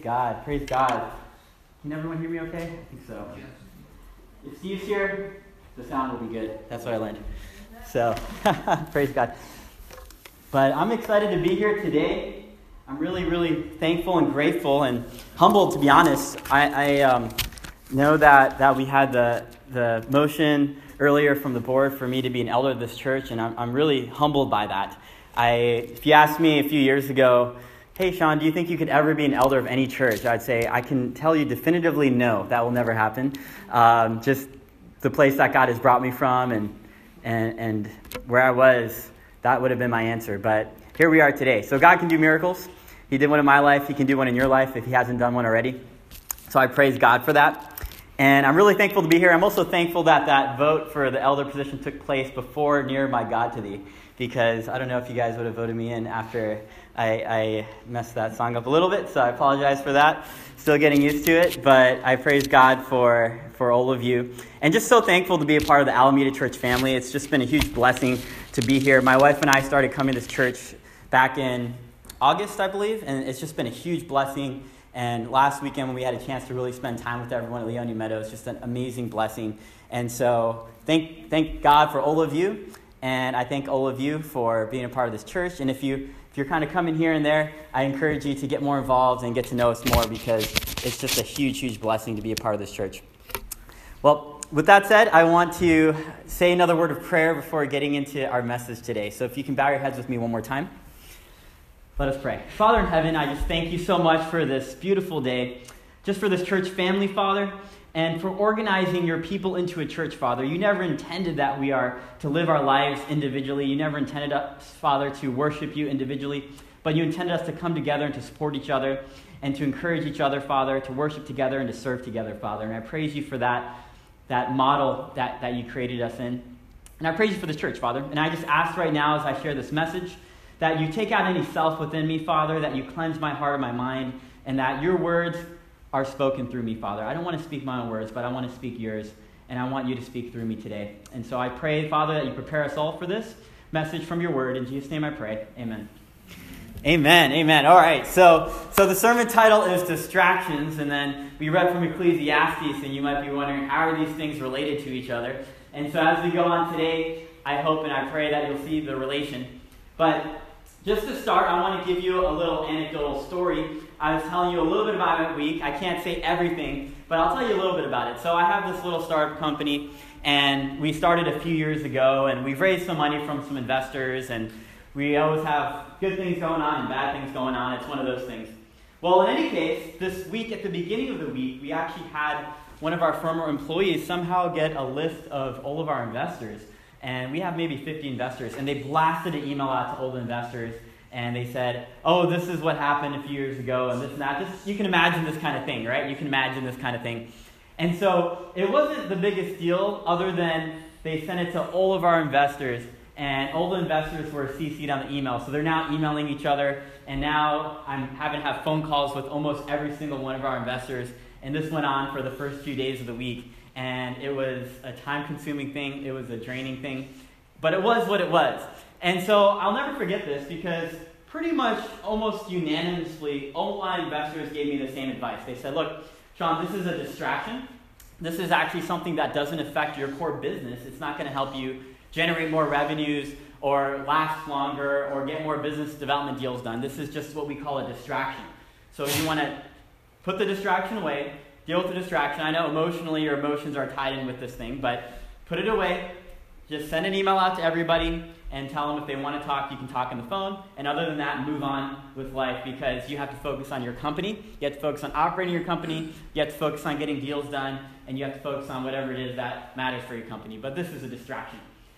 God. Praise God. Can everyone hear me okay? I think so. If Steve's here, the sound will be good. That's what I learned. So, praise God. But I'm excited to be here today. I'm really, really thankful and grateful and humbled, to be honest. I know that we had the motion earlier from the board for me to be an elder of this church, and I'm really humbled by that. If you asked me a few years ago, hey, Sean, do you think you could ever be an elder of any church? I'd say, I can tell you definitively no, that will never happen. Just the place that God has brought me from and where I was, that would have been my answer. But here we are today. So God can do miracles. He did one in my life. He can do one in your life if he hasn't done one already. So I praise God for that. And I'm really thankful to be here. I'm also thankful that vote for the elder position took place before Near My God to Thee, because I don't know if you guys would have voted me in after I messed that song up a little bit, so I apologize for that. Still getting used to it, but I praise God for all of you. And just so thankful to be a part of the Alameda Church family. It's just been a huge blessing to be here. My wife and I started coming to this church back in August, I believe, and it's just been a huge blessing. And last weekend when we had a chance to really spend time with everyone at Leonia Meadows, just an amazing blessing. And so thank God for all of you. And I thank all of you for being a part of this church. And if you're kind of coming here and there, I encourage you to get more involved and get to know us more, because it's just a huge, huge blessing to be a part of this church. Well, with that said, I want to say another word of prayer before getting into our message today. So if you can bow your heads with me one more time. Let us pray. Father in heaven, I just thank you so much for this beautiful day, just for this church family, Father, and for organizing your people into a church, Father. You never intended that we are to live our lives individually. You never intended us, Father, to worship you individually, but you intended us to come together and to support each other and to encourage each other, Father, to worship together and to serve together, Father. And I praise you for that model that you created us in. And I praise you for this church, Father. And I just ask right now as I share this message that you take out any self within me, Father, that you cleanse my heart and my mind, and that your words are spoken through me, Father. I don't want to speak my own words, but I want to speak yours, and I want you to speak through me today. And so I pray, Father, that you prepare us all for this message from your word. In Jesus' name I pray. Amen. Amen. Amen. All right. So the sermon title is Distractions, and then we read from Ecclesiastes, and you might be wondering, how are these things related to each other? And so as we go on today, I hope and I pray that you'll see the relation. But just to start, I want to give you a little anecdotal story. I was telling you a little bit about my week. I can't say everything, but I'll tell you a little bit about it. So I have this little startup company, and we started a few years ago, and we've raised some money from some investors, and we always have good things going on and bad things going on. It's one of those things. Well, in any case, this week, at the beginning of the week, we actually had one of our former employees somehow get a list of all of our investors. And we have maybe 50 investors, and they blasted an email out to all the investors, and they said, oh, this is what happened a few years ago, and this and that. You can imagine this kind of thing, right? You can imagine this kind of thing. And so it wasn't the biggest deal, other than they sent it to all of our investors, and all the investors were CC'd on the email. So they're now emailing each other, and now I'm having to have phone calls with almost every single one of our investors, and this went on for the first few days of the week. And it was a time-consuming thing. It was a draining thing. But it was what it was. And so I'll never forget this, because pretty much almost unanimously, all my investors gave me the same advice. They said, look, Sean, this is a distraction. This is actually something that doesn't affect your core business. It's not going to help you generate more revenues or last longer or get more business development deals done. This is just what we call a distraction. So you want to put the distraction away, deal with the distraction. I know emotionally your emotions are tied in with this thing, but put it away. Just send an email out to everybody and tell them if they want to talk, you can talk on the phone. And other than that, move on with life, because you have to focus on your company. You have to focus on operating your company. You have to focus on getting deals done. And you have to focus on whatever it is that matters for your company. But this is a distraction.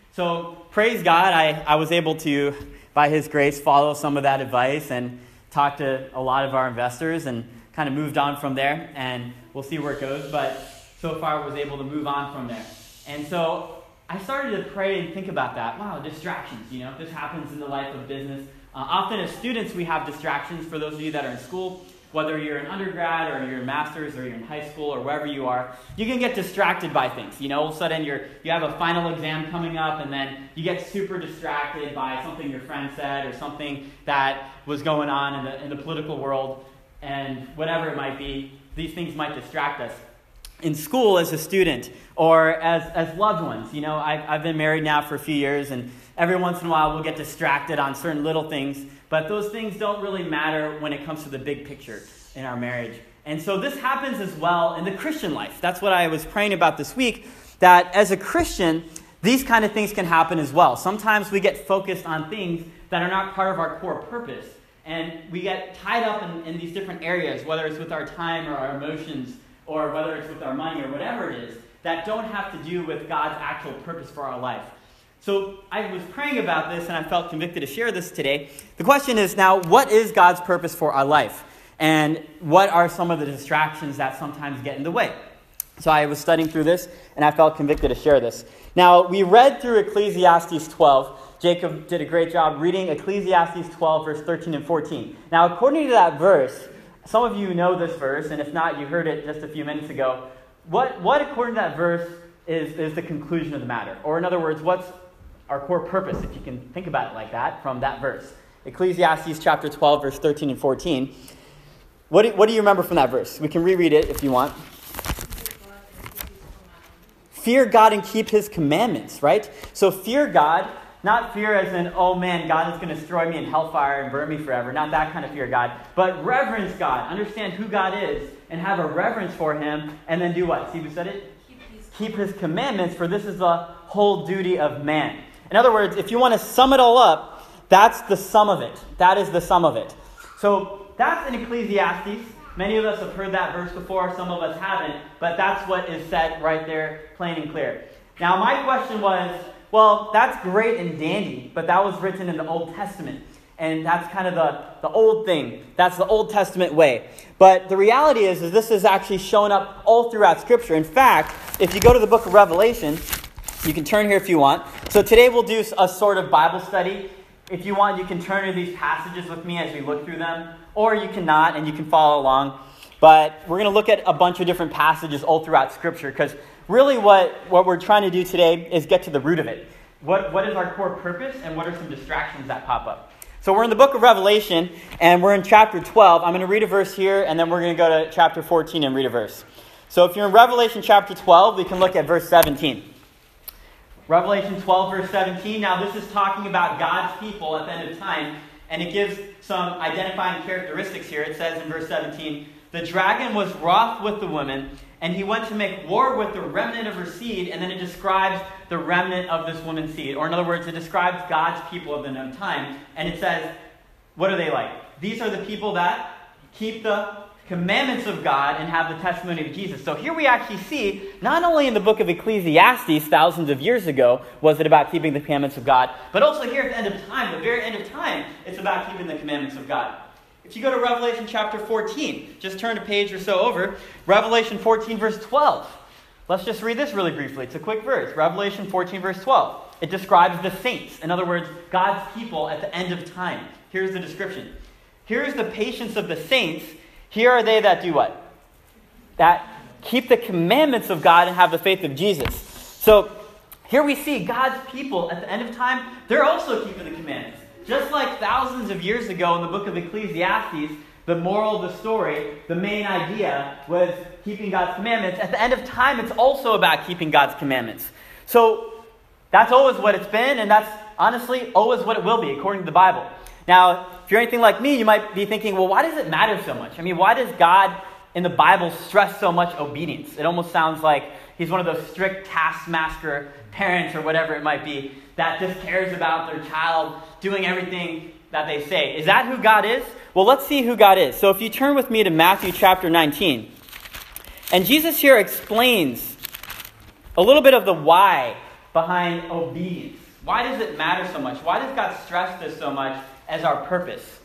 So praise God, I was able to, by his grace, follow some of that advice and talk to a lot of our investors and kind of moved on from there. And we'll see where it goes. But so far, I was able to move on from there. And so I started to pray and think about that. Wow, distractions, this happens in the life of business. Often as students, we have distractions. For those of you that are in school, whether you're an undergrad or you're in master's or you're in high school or wherever you are, you can get distracted by things. All of a sudden you have a final exam coming up, and then you get super distracted by something your friend said or something that was going on in the political world. and whatever it might be, these things might distract us. In school as a student or as loved ones, I've been married now for a few years, and every once in a while we'll get distracted on certain little things, but those things don't really matter when it comes to the big picture in our marriage. And so this happens as well in the Christian life. That's what I was praying about this week, that as a Christian, these kind of things can happen as well. Sometimes we get focused on things that are not part of our core purpose, and we get tied up in these different areas, whether it's with our time or our emotions, or whether it's with our money or whatever it is, that don't have to do with God's actual purpose for our life. So I was praying about this, and I felt convicted to share this today. The question is now, what is God's purpose for our life? And what are some of the distractions that sometimes get in the way? So I was studying through this, and I felt convicted to share this. Now, we read through Ecclesiastes 12. Jacob did a great job reading Ecclesiastes 12, verse 13 and 14. Now, according to that verse, some of you know this verse, and if not, you heard it just a few minutes ago. What according to that verse, is the conclusion of the matter? Or in other words, what's our core purpose, if you can think about it like that, from that verse? Ecclesiastes chapter 12, verse 13 and 14. What do you remember from that verse? We can reread it if you want. Fear God and keep his commandments, right? So fear God, not fear as in, oh man, God is going to destroy me in hellfire and burn me forever. Not that kind of fear God. But reverence God. Understand who God is and have a reverence for him. And then do what? See who said it? Keep his commandments, for this is the whole duty of man. In other words, if you want to sum it all up, that's the sum of it. That is the sum of it. So that's in Ecclesiastes. Many of us have heard that verse before. Some of us haven't. But that's what is said right there, plain and clear. Now, my question was, well, that's great and dandy, but that was written in the Old Testament. And that's kind of the old thing. That's the Old Testament way. But the reality is this is actually showing up all throughout Scripture. In fact, if you go to the book of Revelation, you can turn here if you want. So today we'll do a sort of Bible study. If you want, you can turn to these passages with me as we look through them. Or you cannot, and you can follow along. But we're going to look at a bunch of different passages all throughout Scripture, because really what we're trying to do today is get to the root of it. What is our core purpose, and what are some distractions that pop up? So we're in the book of Revelation, and we're in chapter 12. I'm going to read a verse here, and then we're going to go to chapter 14 and read a verse. So if you're in Revelation chapter 12, we can look at verse 17. Revelation 12, verse 17. Now this is talking about God's people at the end of time, and it gives some identifying characteristics here. It says in verse 17, the dragon was wroth with the woman, and he went to make war with the remnant of her seed, and then it describes the remnant of this woman's seed. Or in other words, it describes God's people of the end of time, and it says, what are they like? These are the people that keep the commandments of God and have the testimony of Jesus. So here we actually see, not only in the book of Ecclesiastes, thousands of years ago, was it about keeping the commandments of God, but also here at the end of time, the very end of time, it's about keeping the commandments of God. If you go to Revelation chapter 14, just turn a page or so over, Revelation 14, verse 12. Let's just read this really briefly. It's a quick verse. Revelation 14, verse 12. It describes the saints. In other words, God's people at the end of time. Here's the description. Here's the patience of the saints. Here are they that do what? That keep the commandments of God and have the faith of Jesus. So here we see God's people at the end of time, they're also keeping the commandments. Just like thousands of years ago in the book of Ecclesiastes, the moral of the story, the main idea was keeping God's commandments. At the end of time, it's also about keeping God's commandments. So that's always what it's been, and that's honestly always what it will be, according to the Bible. Now, if you're anything like me, you might be thinking, well, why does it matter so much? I mean, why does God in the Bible stress so much obedience? It almost sounds like he's one of those strict taskmaster parents or whatever it might be that just cares about their child doing everything that they say. Is that who God is? Well, let's see who God is. So if you turn with me to Matthew chapter 19, and Jesus here explains a little bit of the why behind obedience. Why does it matter so much? Why does God stress this so much as our purpose?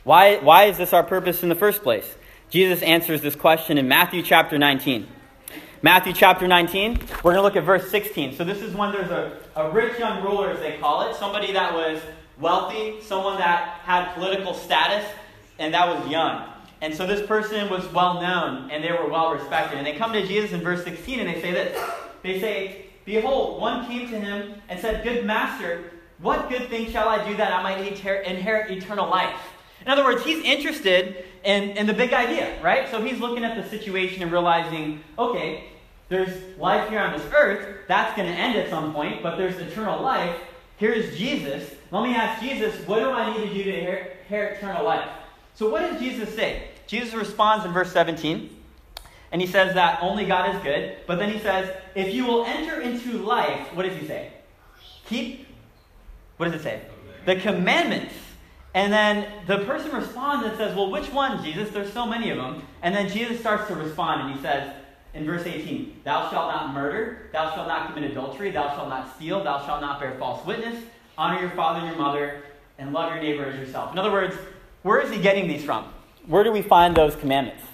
Why is this our purpose in the first place? Jesus answers this question in Matthew chapter 19. Matthew chapter 19, we're going to look at verse 16. So this is when there's a rich young ruler, as they call it, somebody that was wealthy, someone that had political status, and that was young. And so this person was well known, and they were well respected. And they come to Jesus in verse 16, and they say this. They say, behold, one came to him and said, good master, what good thing shall I do that I might inherit eternal life? In other words, he's interested in the big idea, right? So he's looking at the situation and realizing, okay, there's life here on this earth. That's going to end at some point, but there's eternal life. Here's Jesus. Let me ask Jesus, what do I need to do to inherit eternal life? So what does Jesus say? Jesus responds in verse 17. And he says that only God is good. But then he says, if you will enter into life, what does he say? Keep, what does it say? The commandments. And then the person responds and says, well, which one, Jesus? There's so many of them. And then Jesus starts to respond and he says, in verse 18, thou shalt not murder, thou shalt not commit adultery, thou shalt not steal, thou shalt not bear false witness, honor your father and your mother, and love your neighbor as yourself. In other words, where is he getting these from? Where do we find those commandments?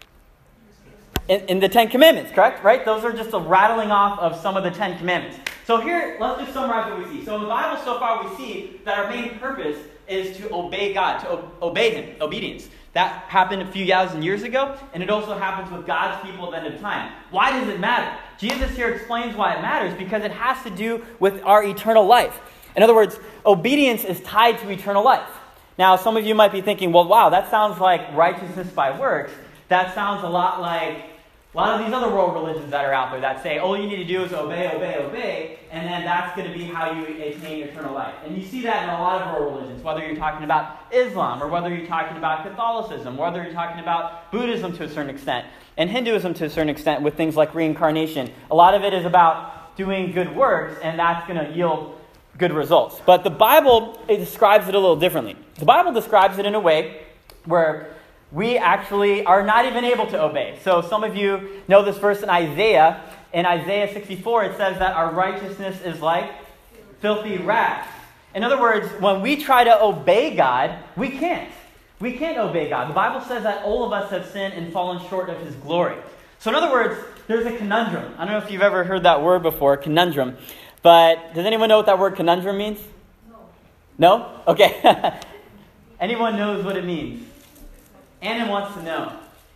In the Ten Commandments, correct? Right? Those are just a rattling off of some of the Ten Commandments. So here, let's just summarize what we see. So in the Bible so far, we see that our main purpose is to obey God, to obey Him, obedience. That happened a few thousand years ago, and it also happens with God's people at the end of time. Why does it matter? Jesus here explains why it matters, because it has to do with our eternal life. In other words, obedience is tied to eternal life. Now, some of you might be thinking, well, wow, that sounds like righteousness by works. That sounds a lot like a lot of these other world religions that are out there that say all you need to do is obey, obey, obey, and then that's going to be how you attain eternal life. And you see that in a lot of world religions, whether you're talking about Islam or whether you're talking about Catholicism, whether you're talking about Buddhism to a certain extent, and Hinduism to a certain extent with things like reincarnation. A lot of it is about doing good works, and that's going to yield good results. But the Bible, it describes it a little differently. The Bible describes it in a way where we actually are not even able to obey. So some of you know this verse in Isaiah. In Isaiah 64, it says that our righteousness is like filthy rags. In other words, when we try to obey God, we can't. We can't obey God. The Bible says that all of us have sinned and fallen short of His glory. So in other words, there's a conundrum. I don't know if you've ever heard that word before, conundrum. But does anyone know what that word conundrum means? No? No? Okay. Anyone knows what it means? Anna wants to know.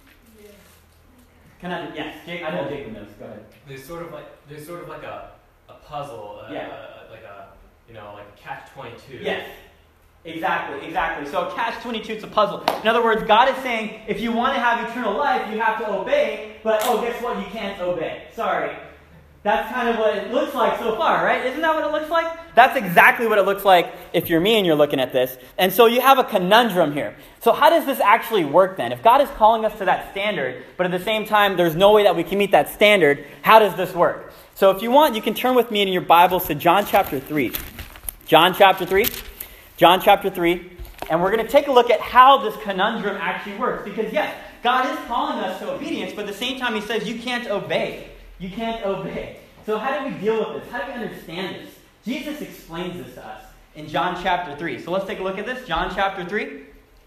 Yes, Jake, I know Jacob knows. Go ahead. There's sort of like a puzzle, like a catch-22. Yes, exactly. So catch-22, it's a puzzle. In other words, God is saying, if you want to have eternal life, you have to obey. But guess what? You can't obey. Sorry. That's kind of what it looks like so far, right? Isn't that what it looks like? That's exactly what it looks like if you're me and you're looking at this. And so you have a conundrum here. So how does this actually work then? If God is calling us to that standard, but at the same time there's no way that we can meet that standard, how does this work? So if you want, you can turn with me in your Bibles to John chapter 3. John chapter 3. And we're going to take a look at how this conundrum actually works. Because yes, God is calling us to obedience, but at the same time He says you can't obey. You can't obey. So how do we deal with this? How do we understand this? Jesus explains this to us in John chapter 3. So let's take a look at this. John chapter 3.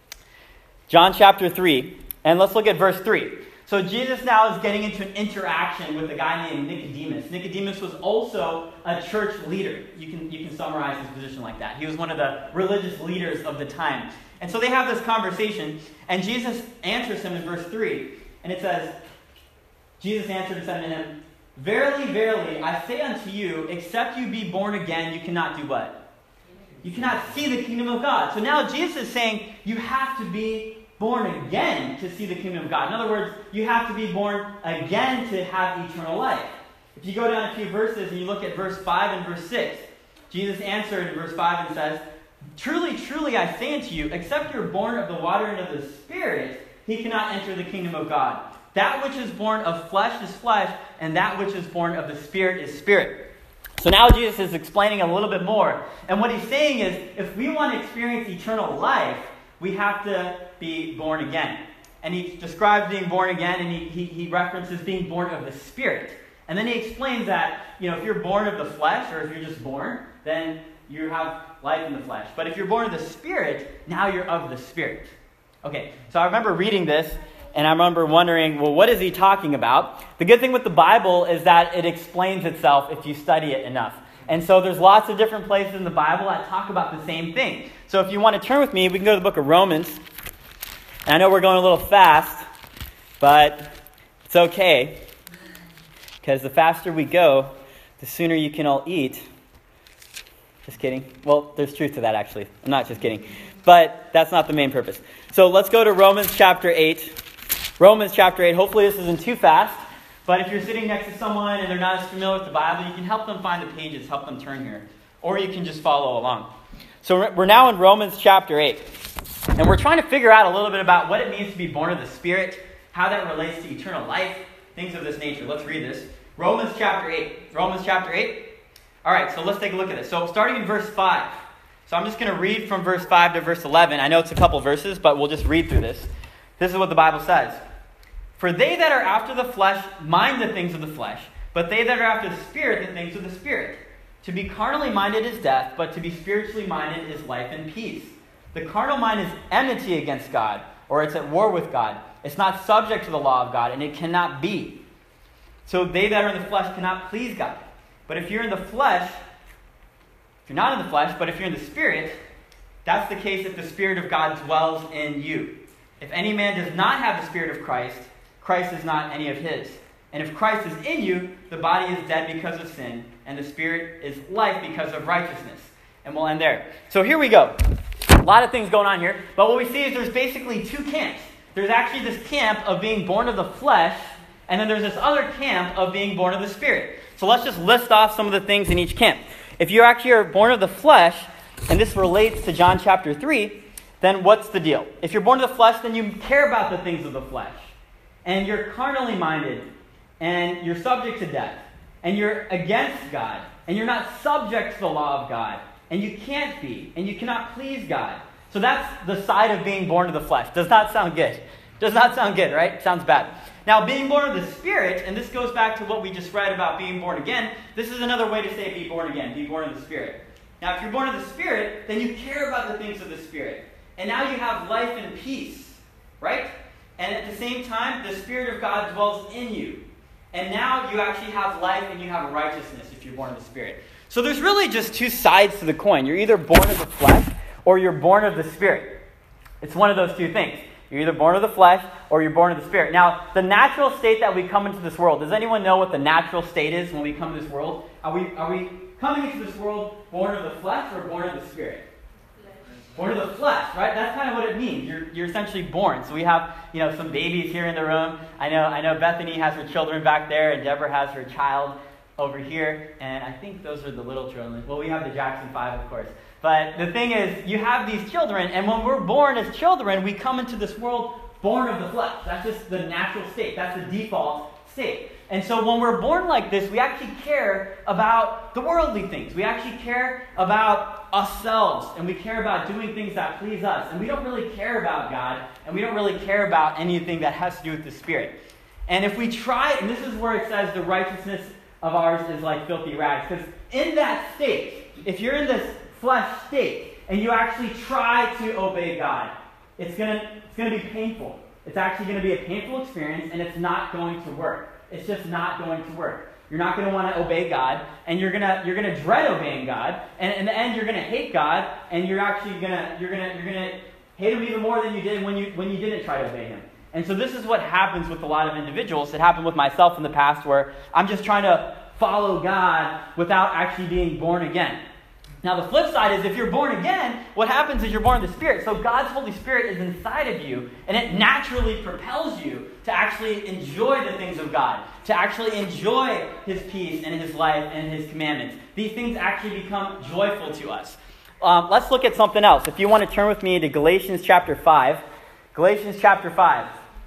John chapter 3. And let's look at verse 3. So Jesus now is getting into an interaction with a guy named Nicodemus. Nicodemus was also a church leader. You can summarize his position like that. He was one of the religious leaders of the time. And so they have this conversation. And Jesus answers him in verse 3. And it says, Jesus answered and said to him, Verily, verily, I say unto you, except you be born again, you cannot do what? You cannot see the kingdom of God. So now Jesus is saying you have to be born again to see the kingdom of God. In other words, you have to be born again to have eternal life. If you go down a few verses and you look at verse 5 and verse 6, Jesus answered in verse 5 and says, Truly, truly, I say unto you, except you're born of the water and of the Spirit, he cannot enter the kingdom of God. That which is born of flesh is flesh, and that which is born of the Spirit is spirit. So now Jesus is explaining a little bit more. And what he's saying is, if we want to experience eternal life, we have to be born again. And he describes being born again, and he references being born of the Spirit. And then he explains that, if you're born of the flesh, or if you're just born, then you have life in the flesh. But if you're born of the Spirit, now you're of the Spirit. Okay, so I remember reading this, and I remember wondering, well, what is he talking about? The good thing with the Bible is that it explains itself if you study it enough. And so there's lots of different places in the Bible that talk about the same thing. So if you want to turn with me, we can go to the book of Romans. And I know we're going a little fast, but it's okay. Because the faster we go, the sooner you can all eat. Just kidding. Well, there's truth to that, actually. I'm not just kidding. but that's not the main purpose. So let's go to Romans chapter 8. Romans chapter 8. Hopefully this isn't too fast, but if you're sitting next to someone and they're not as familiar with the Bible, you can help them find the pages, help them turn here. Or you can just follow along. So we're now in Romans chapter 8. And we're trying to figure out a little bit about what it means to be born of the Spirit, how that relates to eternal life, things of this nature. Let's read this. Romans chapter 8. Romans chapter 8. All right, so let's take a look at this. So starting in verse 5. So I'm just going to read from verse 5 to verse 11. I know it's a couple verses, but we'll just read through this. This is what the Bible says. For they that are after the flesh mind the things of the flesh, but they that are after the Spirit the things of the Spirit. To be carnally minded is death, but to be spiritually minded is life and peace. The carnal mind is enmity against God, or it's at war with God. It's not subject to the law of God, and it cannot be. So they that are in the flesh cannot please God. But if you're in the flesh, if you're not in the flesh, but if you're in the Spirit, that's the case if the Spirit of God dwells in you. If any man does not have the Spirit of Christ, Christ is not any of his. And if Christ is in you, the body is dead because of sin, and the Spirit is life because of righteousness. And we'll end there. So here we go. A lot of things going on here. But what we see is there's basically two camps. There's actually this camp of being born of the flesh, and then there's this other camp of being born of the Spirit. So let's just list off some of the things in each camp. If you actually are born of the flesh, and this relates to John chapter 3, then what's the deal? If you're born of the flesh, then you care about the things of the flesh. And you're carnally minded, and you're subject to death, and you're against God, and you're not subject to the law of God, and you can't be, and you cannot please God. So that's the side of being born of the flesh. Does not sound good. Does not sound good, right? Sounds bad. Now, being born of the Spirit, and this goes back to what we just read about being born again, this is another way to say be born again, be born of the Spirit. Now, if you're born of the Spirit, then you care about the things of the Spirit. And now you have life and peace, right? And at the same time, the Spirit of God dwells in you. And now you actually have life and you have righteousness if you're born of the Spirit. So there's really just two sides to the coin. You're either born of the flesh or you're born of the Spirit. It's one of those two things. You're either born of the flesh or you're born of the Spirit. Now, the natural state that we come into this world, does anyone know what the natural state is when we come to this world? Are we coming into this world born of the flesh or born of the Spirit? Born of the flesh, right? That's kind of what it means. You're essentially born. So we have, some babies here in the room. I know Bethany has her children back there, and Deborah has her child over here. And I think those are the little children. Well, we have the Jackson 5, of course. But the thing is, you have these children, and when we're born as children, we come into this world born of the flesh. That's just the natural state. That's the default state. And so when we're born like this, we actually care about the worldly things. We actually care about ourselves, and we care about doing things that please us. And we don't really care about God, and we don't really care about anything that has to do with the Spirit. And if we try, and this is where it says the righteousness of ours is like filthy rags, because in that state, if you're in this flesh state, and you actually try to obey God, it's gonna be painful. It's actually going to be a painful experience, and it's not going to work. It's just not going to work. You're not going to want to obey God, and you're gonna dread obeying God, and in the end, you're going to hate God, and you're actually gonna hate Him even more than you did when you didn't try to obey Him. And so this is what happens with a lot of individuals. It happened with myself in the past, where I'm just trying to follow God without actually being born again. Now, the flip side is if you're born again, what happens is you're born of the Spirit. So God's Holy Spirit is inside of you, and it naturally propels you to actually enjoy the things of God, to actually enjoy His peace and His life and His commandments. These things actually become joyful to us. Let's look at something else. If you want to turn with me to Galatians chapter 5. Galatians chapter 5.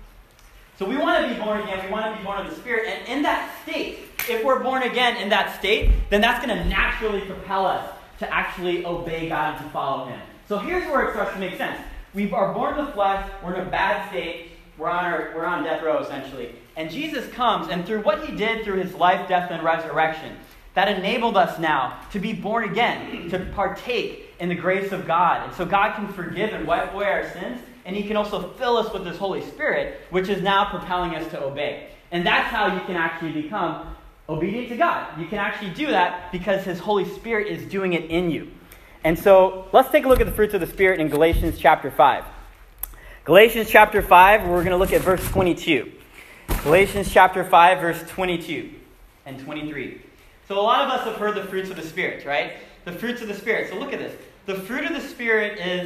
So we want to be born again. We want to be born of the Spirit. And in that state, if we're born again in that state, then that's going to naturally propel us to actually obey God and to follow Him. So here's where it starts to make sense. We are born of the flesh. We're in a bad state. We're on death row, essentially. And Jesus comes, and through what He did through His life, death, and resurrection, that enabled us now to be born again, to partake in the grace of God. And so God can forgive and wipe away our sins, and He can also fill us with His Holy Spirit, which is now propelling us to obey. And that's how you can actually become obedient to God. You can actually do that because His Holy Spirit is doing it in you. And so let's take a look at the fruits of the Spirit in Galatians chapter 5. Galatians chapter 5, we're going to look at verse 22. Galatians chapter 5, verse 22 and 23. So a lot of us have heard the fruits of the Spirit, right? The fruits of the Spirit. So look at this. The fruit of the Spirit is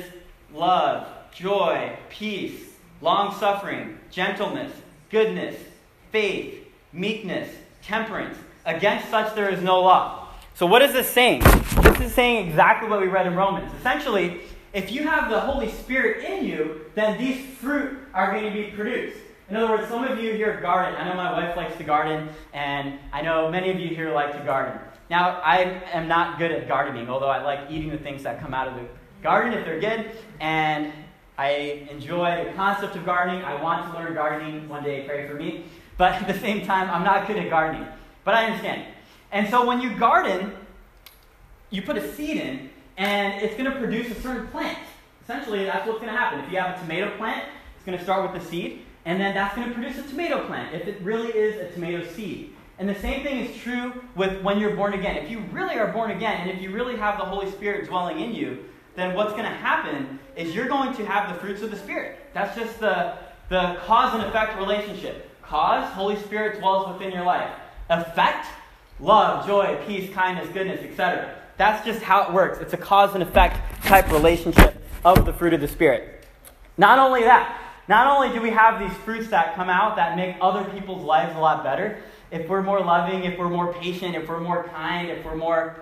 love, joy, peace, long-suffering, gentleness, goodness, faith, meekness, temperance. Against such there is no law. So what is this saying? This is saying exactly what we read in Romans. Essentially, if you have the Holy Spirit in you, then these fruit are going to be produced. In other words, some of you here garden. I know my wife likes to garden, and I know many of you here like to garden. Now, I am not good at gardening, although I like eating the things that come out of the garden if they're good, and I enjoy the concept of gardening. I want to learn gardening one day, pray for me. But at the same time, I'm not good at gardening. But I understand. And so when you garden, you put a seed in, and it's going to produce a certain plant. Essentially, that's what's going to happen. If you have a tomato plant, it's going to start with the seed, and then that's going to produce a tomato plant, if it really is a tomato seed. And the same thing is true with when you're born again. If you really are born again, and if you really have the Holy Spirit dwelling in you, then what's going to happen is you're going to have the fruits of the Spirit. That's just the cause and effect relationship. Cause, Holy Spirit dwells within your life. Effect, love, joy, peace, kindness, goodness, etc. That's just how it works. It's a cause and effect type relationship of the fruit of the Spirit. Not only that, not only do we have these fruits that come out that make other people's lives a lot better, if we're more loving, if we're more patient, if we're more kind, if we're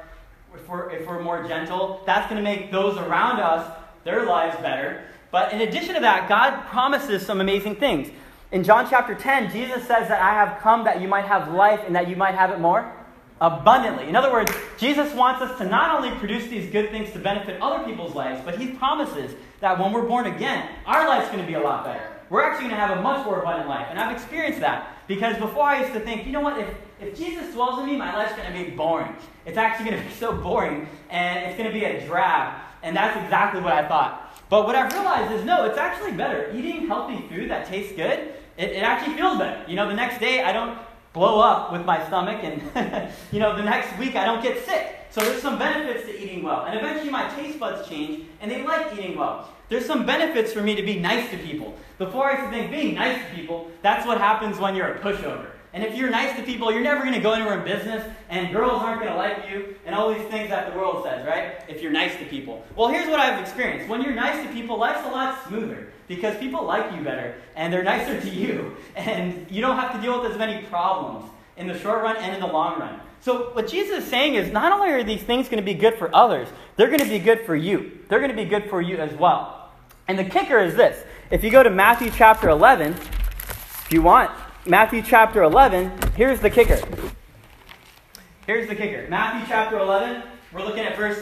more gentle, that's going to make those around us, their lives better. But in addition to that, God promises some amazing things. In John chapter 10, Jesus says that I have come that you might have life and that you might have it more abundantly. In other words, Jesus wants us to not only produce these good things to benefit other people's lives, but he promises that when we're born again, our life's going to be a lot better. We're actually going to have a much more abundant life. And I've experienced that because before I used to think, you know what, if Jesus dwells in me, my life's going to be boring. It's actually going to be so boring, and it's going to be a drab. And that's exactly what I thought. But what I've realized is, no, it's actually better. Eating healthy food that tastes good, it actually feels better. You know, the next day I don't blow up with my stomach, and the next week I don't get sick. So there's some benefits to eating well. And eventually my taste buds change, and they like eating well. There's some benefits for me to be nice to people. Before I used to think being nice to people, that's what happens when you're a pushover. And if you're nice to people, you're never going to go anywhere in business, and girls aren't going to like you, and all these things that the world says, right? If you're nice to people. Well, here's what I've experienced. When you're nice to people, life's a lot smoother, because people like you better, and they're nicer to you, and you don't have to deal with as many problems in the short run and in the long run. So what Jesus is saying is, not only are these things going to be good for others, they're going to be good for you. They're going to be good for you as well. And the kicker is this. If you go to Matthew chapter 11, if you want, Matthew chapter 11, here's the kicker. Here's the kicker. Matthew chapter 11, we're looking at verse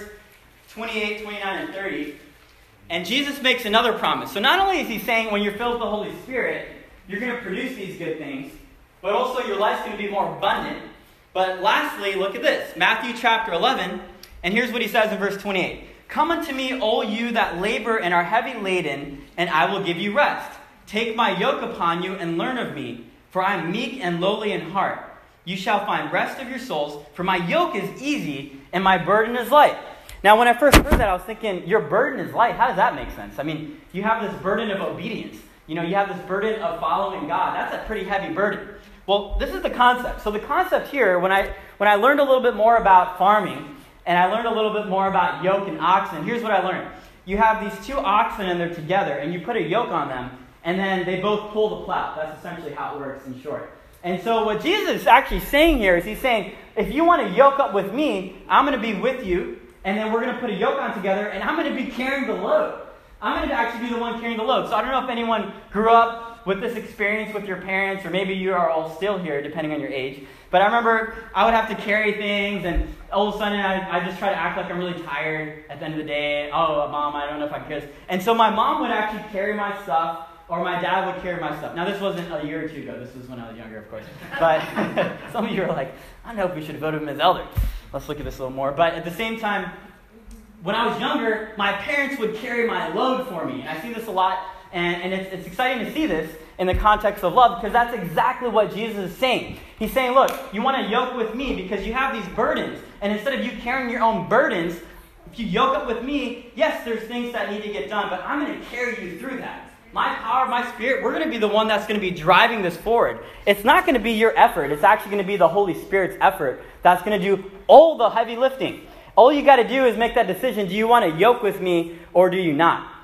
28, 29, and 30. And Jesus makes another promise. So not only is he saying when you're filled with the Holy Spirit, you're going to produce these good things, but also your life's going to be more abundant. But lastly, look at this. Matthew chapter 11, and here's what he says in verse 28. Come unto me, all you that labor and are heavy laden, and I will give you rest. Take my yoke upon you and learn of me, for I am meek and lowly in heart. You shall find rest of your souls, for my yoke is easy and my burden is light. Now, when I first heard that, I was thinking, your burden is light. How does that make sense? I mean, you have this burden of obedience. You have this burden of following God. That's a pretty heavy burden. Well, this is the concept. So the concept here, when I learned a little bit more about farming, and I learned a little bit more about yoke and oxen, here's what I learned. You have these two oxen and they're together, and you put a yoke on them, and then they both pull the plow. That's essentially how it works in short. And so what Jesus is actually saying here is he's saying, if you want to yoke up with me, I'm going to be with you, and then we're going to put a yoke on together, and I'm going to be carrying the load. I'm going to actually be the one carrying the load. So I don't know if anyone grew up with this experience with your parents, or maybe you are all still here, depending on your age. But I remember I would have to carry things, and all of a sudden I just try to act like I'm really tired at the end of the day. Oh, Mom, I don't know if I could. And so my mom would actually carry my stuff, or my dad would carry my stuff. Now, this wasn't a year or two ago. This was when I was younger, of course. But some of you are like, I don't know if we should vote him as elder. Let's look at this a little more. But at the same time, when I was younger, my parents would carry my load for me. And I see this a lot, and it's exciting to see this in the context of love, because that's exactly what Jesus is saying. He's saying, look, you want to yoke with me because you have these burdens. And instead of you carrying your own burdens, if you yoke up with me, yes, there's things that need to get done, but I'm going to carry you through that. My power, my spirit, we're going to be the one that's going to be driving this forward. It's not going to be your effort. It's actually going to be the Holy Spirit's effort that's going to do all the heavy lifting. All you got to do is make that decision. Do you want to yoke with me or do you not?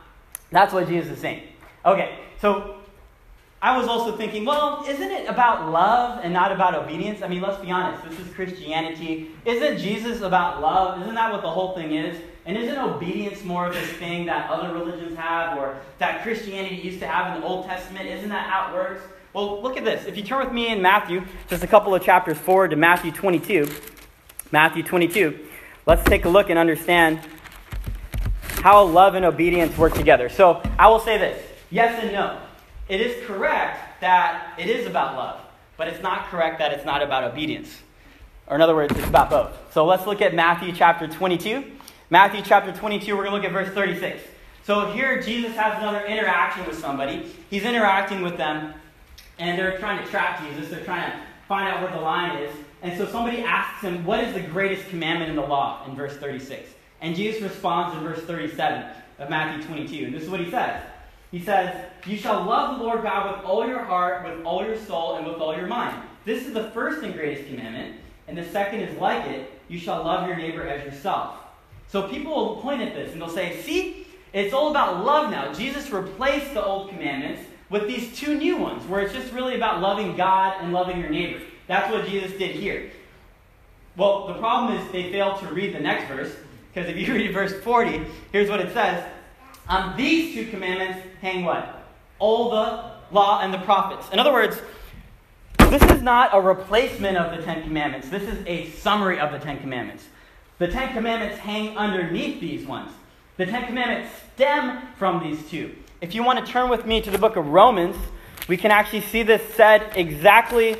That's what Jesus is saying. Okay, so I was also thinking, well, isn't it about love and not about obedience? I mean, let's be honest. This is Christianity. Isn't Jesus about love? Isn't that what the whole thing is? And isn't obedience more of this thing that other religions have or that Christianity used to have in the Old Testament? Isn't that how it works? Well, look at this. If you turn with me in Matthew, just a couple of chapters forward to Matthew 22. Matthew 22. Let's take a look and understand how love and obedience work together. So I will say this. Yes and no. It is correct that it is about love, but it's not correct that it's not about obedience. Or in other words, it's about both. So let's look at Matthew chapter 22. Matthew chapter 22, we're going to look at verse 36. So here Jesus has another interaction with somebody. He's interacting with them, and they're trying to trap Jesus. They're trying to find out where the line is. And so somebody asks him, what is the greatest commandment in the law? In verse 36. And Jesus responds in verse 37 of Matthew 22. And this is what he says. He says, you shall love the Lord God with all your heart, with all your soul, and with all your mind. This is the first and greatest commandment. And the second is like it. You shall love your neighbor as yourself. So people will point at this and they'll say, see, it's all about love now. Jesus replaced the old commandments with these two new ones, where it's just really about loving God and loving your neighbor. That's what Jesus did here. Well, the problem is they failed to read the next verse, because if you read verse 40, here's what it says. On these two commandments hang what? All the law and the prophets. In other words, this is not a replacement of the Ten Commandments. This is a summary of the Ten Commandments. The Ten Commandments hang underneath these ones. The Ten Commandments stem from these two. If you want to turn with me to the book of Romans, we can actually see this said exactly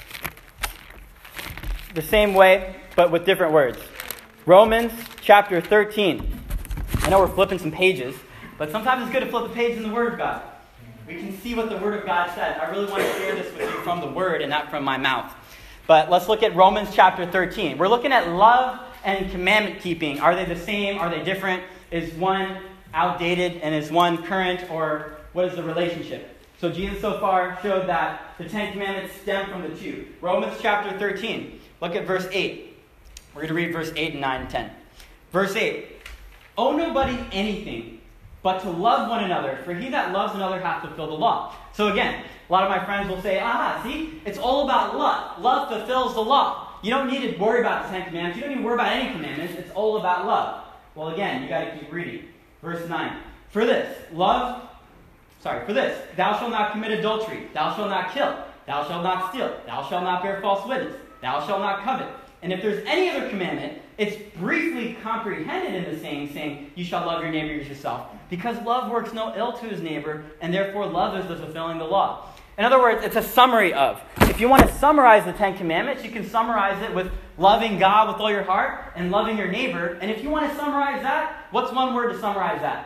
the same way, but with different words. Romans chapter 13. I know we're flipping some pages, but sometimes it's good to flip a page in the Word of God. We can see what the Word of God says. I really want to share this with you from the Word and not from my mouth. But let's look at Romans chapter 13. We're looking at love and commandment keeping. Are they the same? Are they different? Is one outdated and is one current? Or what is the relationship? So Jesus so far showed that the Ten Commandments stem from the two. Romans chapter 13. Look at verse 8. We're going to read verse 8 and 9 and 10. Verse 8. Owe nobody anything but to love one another, for he that loves another hath fulfilled the law. So again, a lot of my friends will say, see, it's all about love. Love fulfills the law. You don't need to worry about the Ten Commandments. You don't need to worry about any commandments. It's all about love. Well, again, you got to keep reading. Verse 9. For this, thou shalt not commit adultery. Thou shalt not kill. Thou shalt not steal. Thou shalt not bear false witness. Thou shalt not covet. And if there's any other commandment, it's briefly comprehended in the saying, you shall love your neighbor as yourself. Because love works no ill to his neighbor, and therefore love is the fulfilling the law. In other words, it's a summary of. If you want to summarize the Ten Commandments, you can summarize it with loving God with all your heart and loving your neighbor. And if you want to summarize that, what's one word to summarize that?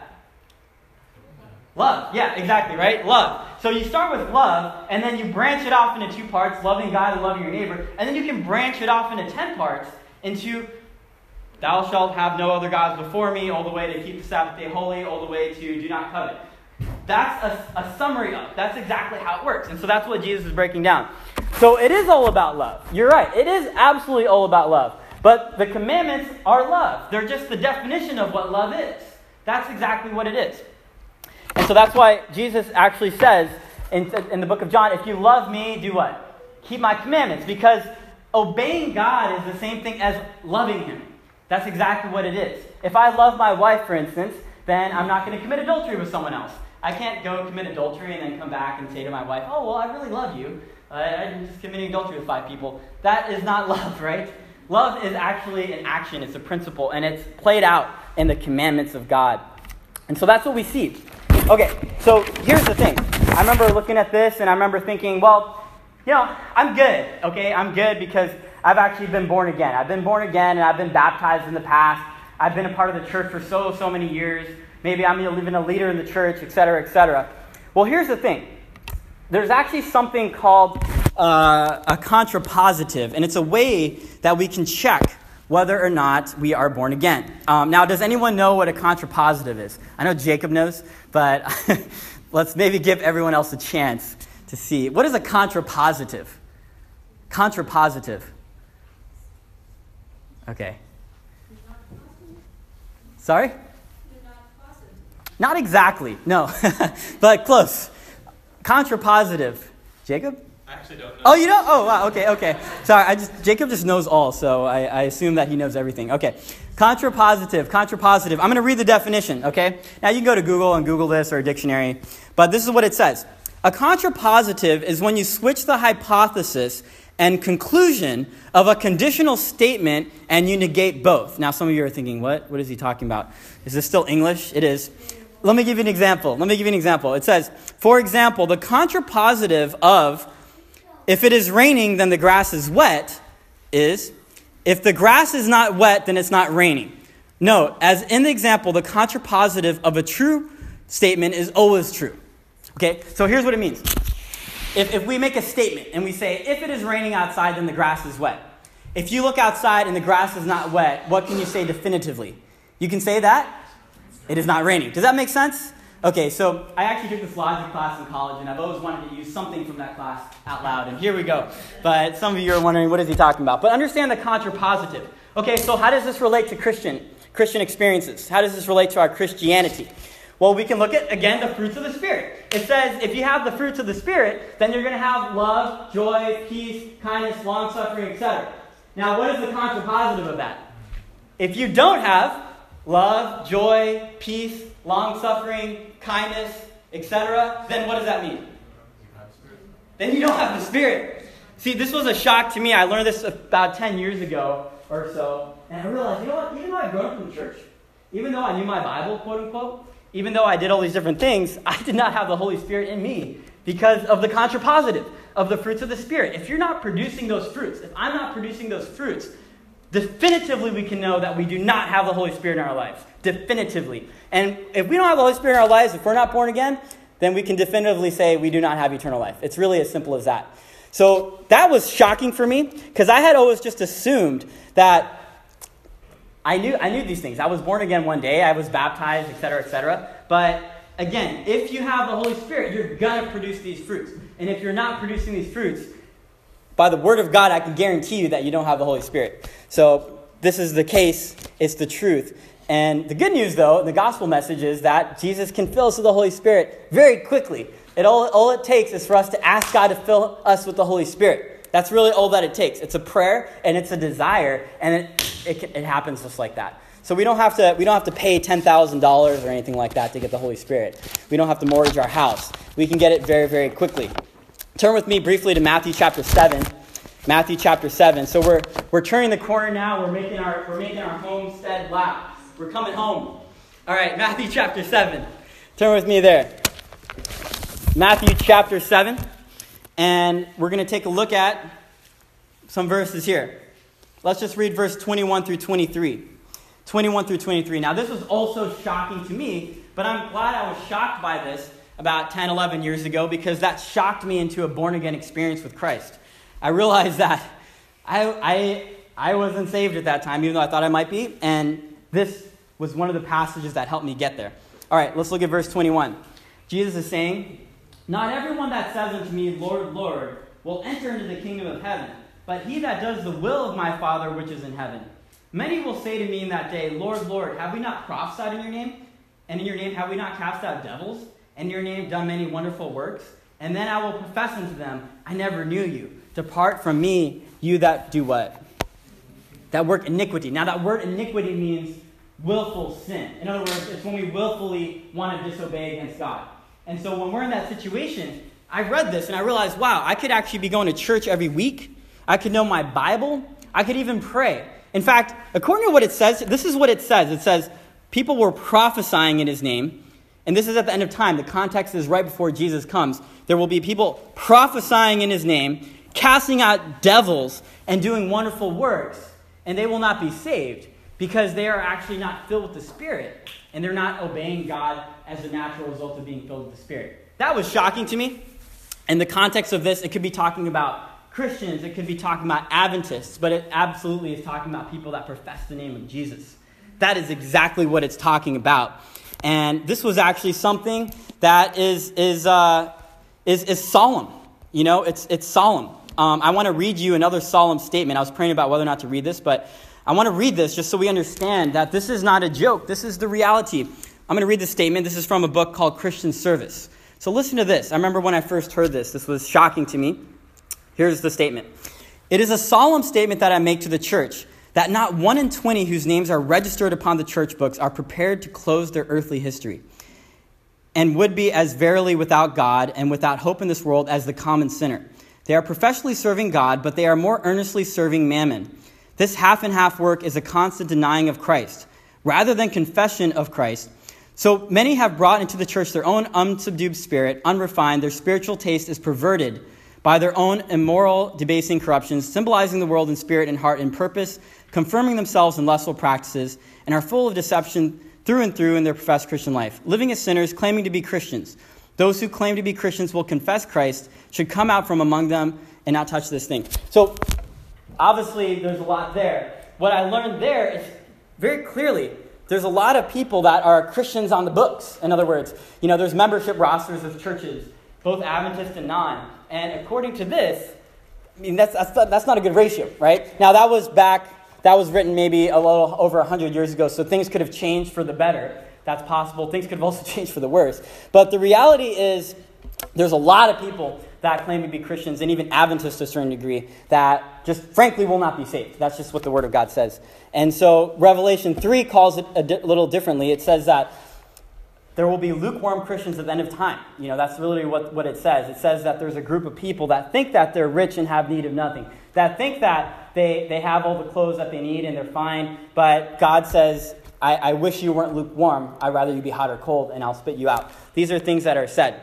Love. Yeah, exactly, right? Love. So you start with love, and then you branch it off into two parts, loving God and loving your neighbor. And then you can branch it off into 10 parts into thou shalt have no other gods before me, all the way to keep the Sabbath day holy, all the way to do not covet. That's a summary of. That's exactly how it works. And so that's what Jesus is breaking down. So it is all about love. You're right. It is absolutely all about love. But the commandments are love. They're just the definition of what love is. That's exactly what it is. And so that's why Jesus actually says in the book of John, if you love me, do what? Keep my commandments. Because obeying God is the same thing as loving him. That's exactly what it is. If I love my wife, for instance, then I'm not going to commit adultery with someone else. I can't go and commit adultery and then come back and say to my wife, oh, well, I really love you. I'm just committing adultery with 5 people. That is not love, right? Love is actually an action. It's a principle, and it's played out in the commandments of God. And so that's what we see. Okay, so here's the thing. I remember looking at this, and I remember thinking, well, I'm good, okay? I'm good because I've actually been born again. I've been born again, and I've been baptized in the past. I've been a part of the church for so many years. Maybe I'm even a leader in the church, etc., etc. Well, here's the thing. There's actually something called a contrapositive, and it's a way that we can check whether or not we are born again. Now, does anyone know what a contrapositive is? I know Jacob knows, but let's maybe give everyone else a chance to see. What is a contrapositive? Contrapositive. Okay. Sorry? Not exactly, no, but close. Contrapositive. Jacob? I actually don't know. Oh, you don't? Oh, wow, okay. Sorry, Jacob just knows all, so I assume that he knows everything. Okay, contrapositive. I'm going to read the definition, okay? Now, you can go to Google and Google this or a dictionary, but this is what it says. A contrapositive is when you switch the hypothesis and conclusion of a conditional statement and you negate both. Now, some of you are thinking, what is he talking about? Is this still English? It is. Let me give you an example. It says, for example, the contrapositive of if it is raining, then the grass is wet is if the grass is not wet, then it's not raining. Note, as in the example, the contrapositive of a true statement is always true. Okay, so here's what it means. If we make a statement and we say, if it is raining outside, then the grass is wet. If you look outside and the grass is not wet, what can you say definitively? You can say that it is not raining. Does that make sense? Okay, so I actually took this logic class in college, and I've always wanted to use something from that class out loud, and here we go. But some of you are wondering, what is he talking about? But understand the contrapositive. Okay, so how does this relate to Christian experiences? How does this relate to our Christianity? Well, we can look at, again, the fruits of the Spirit. It says if you have the fruits of the Spirit, then you're going to have love, joy, peace, kindness, long-suffering, etc. Now, what is the contrapositive of that? If you don't have love, joy, peace, long-suffering, kindness, etc., then what does that mean? Then you don't have the Spirit. See, this was a shock to me. I learned this about 10 years ago or so, and I realized, you know what? Even though I grew up in the church, even though I knew my Bible, quote-unquote, even though I did all these different things, I did not have the Holy Spirit in me because of the contrapositive of the fruits of the Spirit. If you're not producing those fruits, if I'm not producing those fruits, definitively we can know that we do not have the Holy Spirit in our lives. Definitively. And if we don't have the Holy Spirit in our lives, if we're not born again, then we can definitively say we do not have eternal life. It's really as simple as that. So that was shocking for me because I had always just assumed that I knew these things. I was born again one day. I was baptized, etc., etc. But again, if you have the Holy Spirit, you're going to produce these fruits. And if you're not producing these fruits, by the word of God, I can guarantee you that you don't have the Holy Spirit. So this is the case. It's the truth. And the good news, though, the gospel message is that Jesus can fill us with the Holy Spirit very quickly. All it takes is for us to ask God to fill us with the Holy Spirit. That's really all that it takes. It's a prayer and it's a desire, and it happens just like that. So we don't have to pay $10,000 or anything like that to get the Holy Spirit. We don't have to mortgage our house. We can get it very, very quickly. Turn with me briefly to Matthew chapter 7. Matthew chapter 7. So we're turning the corner now. We're making our homestead lap. We're coming home. All right, Matthew chapter 7. Turn with me there. Matthew chapter 7. And we're going to take a look at some verses here. Let's just read verse 21 through 23. 21 through 23. Now, this was also shocking to me, but I'm glad I was shocked by this about 10, 11 years ago because that shocked me into a born-again experience with Christ. I realized that I wasn't saved at that time, even though I thought I might be, and this was one of the passages that helped me get there. All right, let's look at verse 21. Jesus is saying, "Not everyone that says unto me, Lord, Lord, will enter into the kingdom of heaven, but he that does the will of my Father which is in heaven. Many will say to me in that day, Lord, Lord, have we not prophesied in your name? And in your name have we not cast out devils? And in your name done many wonderful works? And then I will profess unto them, I never knew you. Depart from me, you that do what? That work iniquity." Now that word iniquity means willful sin. In other words, it's when we willfully want to disobey against God. And so when we're in that situation, I read this and I realized, wow, I could actually be going to church every week. I could know my Bible. I could even pray. In fact, according to what it says, this is what it says. It says, people were prophesying in his name. And this is at the end of time. The context is right before Jesus comes. There will be people prophesying in his name, casting out devils, and doing wonderful works. And they will not be saved because they are actually not filled with the Spirit. And they're not obeying God as a natural result of being filled with the Spirit. That was shocking to me. In the context of this, it could be talking about Christians, it could be talking about Adventists, but it absolutely is talking about people that profess the name of Jesus. That is exactly what it's talking about. And this was actually something that is solemn. You know, it's solemn. I want to read you another solemn statement. I was praying about whether or not to read this, but I want to read this just so we understand that this is not a joke. This is the reality. I'm going to read the statement. This is from a book called Christian Service. So listen to this. I remember when I first heard this. This was shocking to me. Here's the statement. It is a solemn statement that I make to the church that not 1 in 20 whose names are registered upon the church books are prepared to close their earthly history and would be as verily without God and without hope in this world as the common sinner. They are professionally serving God, but they are more earnestly serving mammon. This half-and-half work is a constant denying of Christ, rather than confession of Christ. So many have brought into the church their own unsubdued spirit, unrefined. Their spiritual taste is perverted by their own immoral, debasing corruptions, symbolizing the world in spirit and heart and purpose, confirming themselves in lustful practices, and are full of deception through and through in their professed Christian life, living as sinners, claiming to be Christians. Those who claim to be Christians will confess Christ, should come out from among them and not touch this thing. So, obviously, there's a lot there. What I learned there is very clearly, there's a lot of people that are Christians on the books. In other words, there's membership rosters of churches, both Adventist and non. And according to this, that's not a good ratio, right? Now, that was written maybe a little over 100 years ago, so things could have changed for the better. That's possible. Things could have also changed for the worse. But the reality is there's a lot of people that claim to be Christians, and even Adventists to a certain degree, that just frankly will not be saved. That's just what the Word of God says. And so Revelation 3 calls it a little differently. It says that there will be lukewarm Christians at the end of time. That's really what it says. It says that there's a group of people that think that they're rich and have need of nothing, that think that they have all the clothes that they need and they're fine, but God says, I wish you weren't lukewarm. I'd rather you be hot or cold, and I'll spit you out. These are things that are said.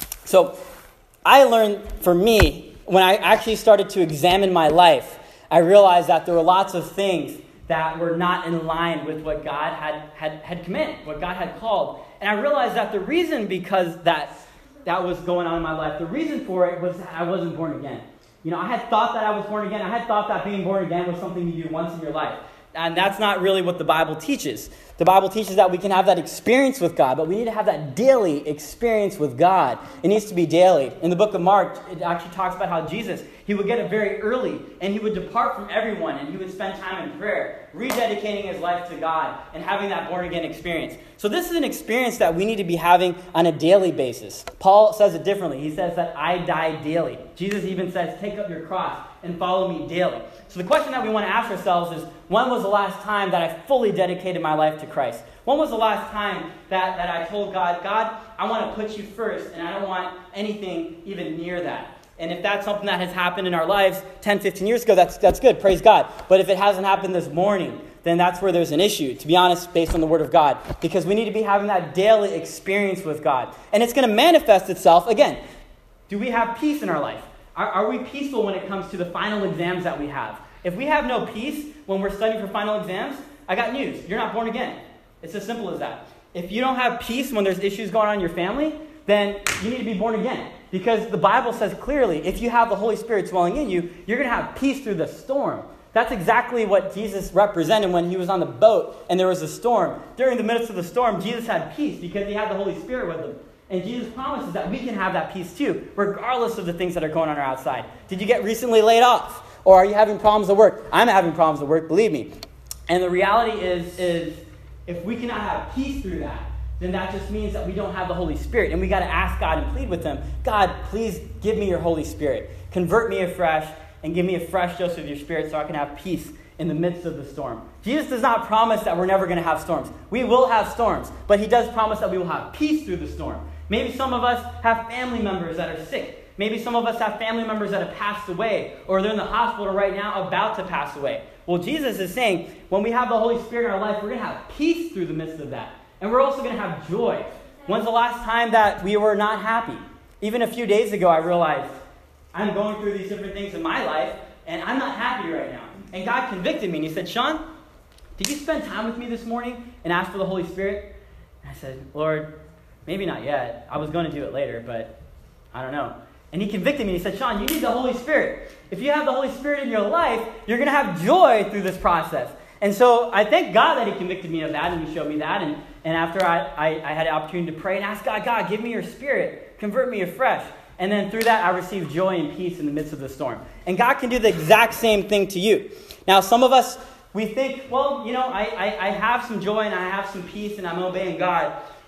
So I learned, for me, when I actually started to examine my life, I realized that there were lots of things that were not in line with what God had commanded, what God had called. And I realized that the reason because that was going on in my life, the reason for it was that I wasn't born again. I had thought that I was born again. I had thought that being born again was something you do once in your life. And that's not really what the Bible teaches. The Bible teaches that we can have that experience with God, but we need to have that daily experience with God. It needs to be daily. In the book of Mark, it actually talks about how Jesus, he would get up very early, and he would depart from everyone, and he would spend time in prayer, rededicating his life to God, and having that born-again experience. So this is an experience that we need to be having on a daily basis. Paul says it differently. He says that I die daily. Jesus even says, take up your cross and follow me daily. So the question that we want to ask ourselves is, when was the last time that I fully dedicated my life to Christ? When was the last time that I told God, I want to put you first, and I don't want anything even near that? And if that's something that has happened in our lives 10, 15 years ago, that's good, praise God. But if it hasn't happened this morning, then that's where there's an issue, to be honest, based on the Word of God. Because we need to be having that daily experience with God. And it's going to manifest itself, again, do we have peace in our life? Are we peaceful when it comes to the final exams that we have? If we have no peace when we're studying for final exams, I got news. You're not born again. It's as simple as that. If you don't have peace when there's issues going on in your family, then you need to be born again. Because the Bible says clearly, if you have the Holy Spirit dwelling in you, you're going to have peace through the storm. That's exactly what Jesus represented when he was on the boat and there was a storm. During the midst of the storm, Jesus had peace because he had the Holy Spirit with him. And Jesus promises that we can have that peace too, regardless of the things that are going on outside. Did you get recently laid off? Or are you having problems at work? I'm having problems at work, believe me. And the reality is if we cannot have peace through that, then that just means that we don't have the Holy Spirit. And we got to ask God and plead with him, God, please give me your Holy Spirit. Convert me afresh and give me a fresh dose of your Spirit so I can have peace in the midst of the storm. Jesus does not promise that we're never going to have storms. We will have storms, but he does promise that we will have peace through the storm. Maybe some of us have family members that are sick. Maybe some of us have family members that have passed away, or they're in the hospital right now about to pass away. Well, Jesus is saying, when we have the Holy Spirit in our life, we're going to have peace through the midst of that. And we're also going to have joy. When's the last time that we were not happy? Even a few days ago, I realized I'm going through these different things in my life, and I'm not happy right now. And God convicted me, and he said, Sean, did you spend time with me this morning and ask for the Holy Spirit? And I said, Lord, maybe not yet. I was going to do it later, but I don't know. And he convicted me. He said, Sean, you need the Holy Spirit. If you have the Holy Spirit in your life, you're going to have joy through this process. And so I thank God that he convicted me of that and he showed me that. And after I had the opportunity to pray and ask God, give me your Spirit. Convert me afresh. And then through that, I received joy and peace in the midst of the storm. And God can do the exact same thing to you. Now, some of us, we think, well, I have some joy and I have some peace and I'm obeying God.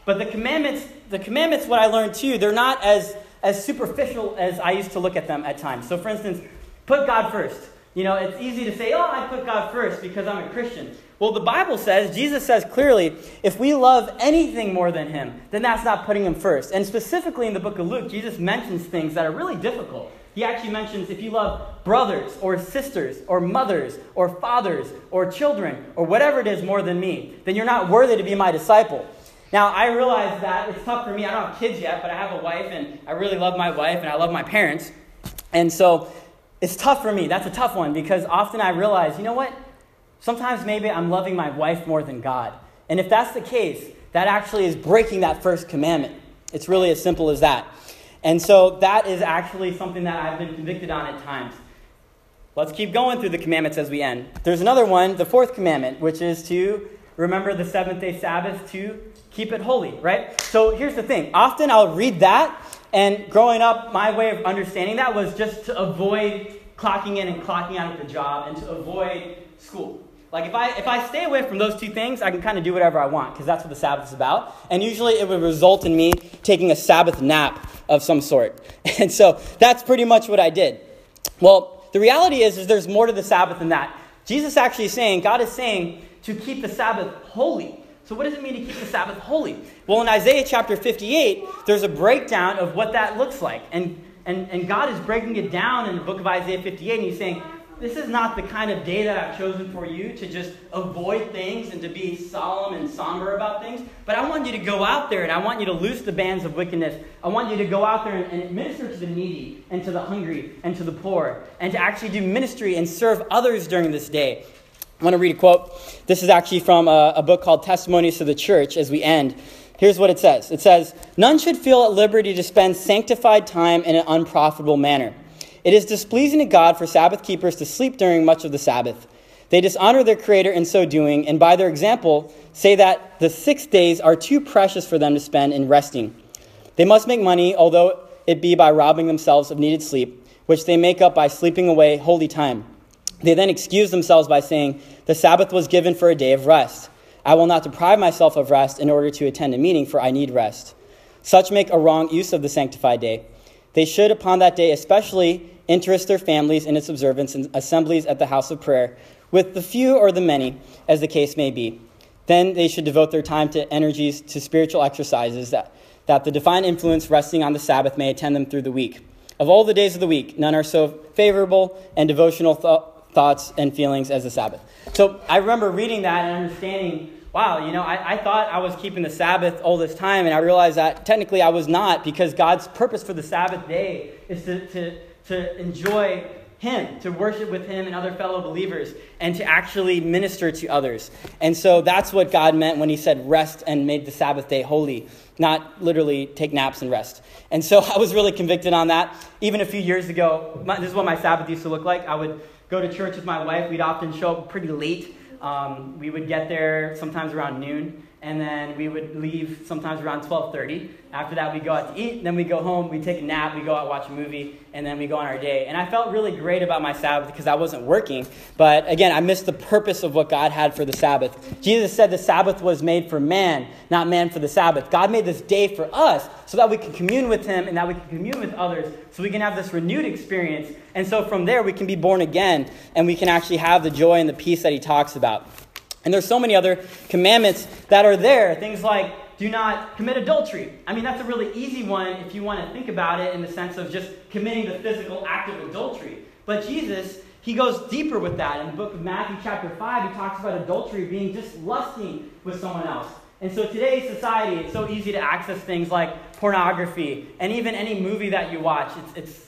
But the commandments, what I learned too, they're not as superficial as I used to look at them at times. So for instance, put God first. It's easy to say, I put God first because I'm a Christian. Well, the Bible says, Jesus says clearly, if we love anything more than him, then that's not putting him first. And specifically in the book of Luke, Jesus mentions things that are really difficult. He actually mentions if you love brothers or sisters or mothers or fathers or children or whatever it is more than me, then you're not worthy to be my disciple. Now, I realize that it's tough for me. I don't have kids yet, but I have a wife, and I really love my wife, and I love my parents. And so it's tough for me. That's a tough one because often I realize, you know what? Sometimes maybe I'm loving my wife more than God. And if that's the case, that actually is breaking that first commandment. It's really as simple as that. And so that is actually something that I've been convicted on at times. Let's keep going through the commandments as we end. There's another one, the fourth commandment, which is to remember the seventh-day Sabbath, to keep it holy, right? So here's the thing. Often I'll read that, and growing up, my way of understanding that was just to avoid clocking in and clocking out of the job and to avoid school. Like if I stay away from those two things, I can kind of do whatever I want because that's what the Sabbath is about. And usually it would result in me taking a Sabbath nap of some sort. And so that's pretty much what I did. Well, the reality is there's more to the Sabbath than that. Jesus actually is saying, God is saying to keep the Sabbath holy. So what does it mean to keep the Sabbath holy? Well, in Isaiah chapter 58, there's a breakdown of what that looks like. And God is breaking it down in the book of Isaiah 58, and he's saying, this is not the kind of day that I've chosen for you to just avoid things and to be solemn and somber about things. But I want you to go out there and I want you to loose the bands of wickedness. I want you to go out there and minister to the needy and to the hungry and to the poor and to actually do ministry and serve others during this day. I want to read a quote. This is actually from a book called Testimonies to the Church as we end. Here's what it says. It says, "None should feel at liberty to spend sanctified time in an unprofitable manner. It is displeasing to God for Sabbath keepers to sleep during much of the Sabbath. They dishonor their Creator in so doing, and by their example, say that the 6 days are too precious for them to spend in resting. They must make money, although it be by robbing themselves of needed sleep, which they make up by sleeping away holy time. They then excuse themselves by saying, 'The Sabbath was given for a day of rest. I will not deprive myself of rest in order to attend a meeting, for I need rest.' Such make a wrong use of the sanctified day. They should, upon that day especially, interest their families in its observance in assemblies at the house of prayer, with the few or the many, as the case may be. Then they should devote their time to energies to spiritual exercises that the divine influence resting on the Sabbath may attend them through the week. Of all the days of the week, none are so favorable and devotional thoughts and feelings as the Sabbath." So I remember reading that and understanding, wow, I thought I was keeping the Sabbath all this time, and I realized that technically I was not, because God's purpose for the Sabbath day is to enjoy Him, to worship with Him and other fellow believers, and to actually minister to others. And so that's what God meant when He said rest and made the Sabbath day holy, not literally take naps and rest. And so I was really convicted on that. Even a few years ago, this is what my Sabbath used to look like. I would go to church with my wife. We'd often show up pretty late. We would get there sometimes around noon, and then we would leave sometimes around 12:30. After that, we'd go out to eat, then we'd go home, we'd take a nap, we'd go out and watch a movie, and then we'd go on our day. And I felt really great about my Sabbath because I wasn't working. But again, I missed the purpose of what God had for the Sabbath. Jesus said the Sabbath was made for man, not man for the Sabbath. God made this day for us so that we can commune with Him and that we can commune with others, so we can have this renewed experience. And so from there, we can be born again, and we can actually have the joy and the peace that He talks about. And there's so many other commandments that are there. Things like, do not commit adultery. I mean, that's a really easy one if you want to think about it in the sense of just committing the physical act of adultery. But Jesus, He goes deeper with that. In the book of Matthew chapter 5, He talks about adultery being just lusting with someone else. And so today's society, it's so easy to access things like pornography, and even any movie that you watch, it's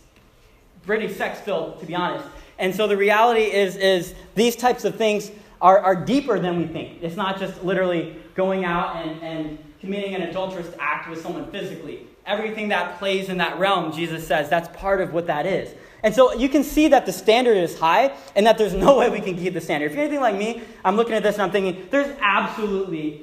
pretty sex-filled, to be honest. And so the reality is these types of things are deeper than we think. It's not just literally going out and committing an adulterous act with someone physically. Everything that plays in that realm, Jesus says, that's part of what that is. And so you can see that the standard is high and that there's no way we can keep the standard. If you're anything like me, I'm looking at this and I'm thinking, there's absolutely,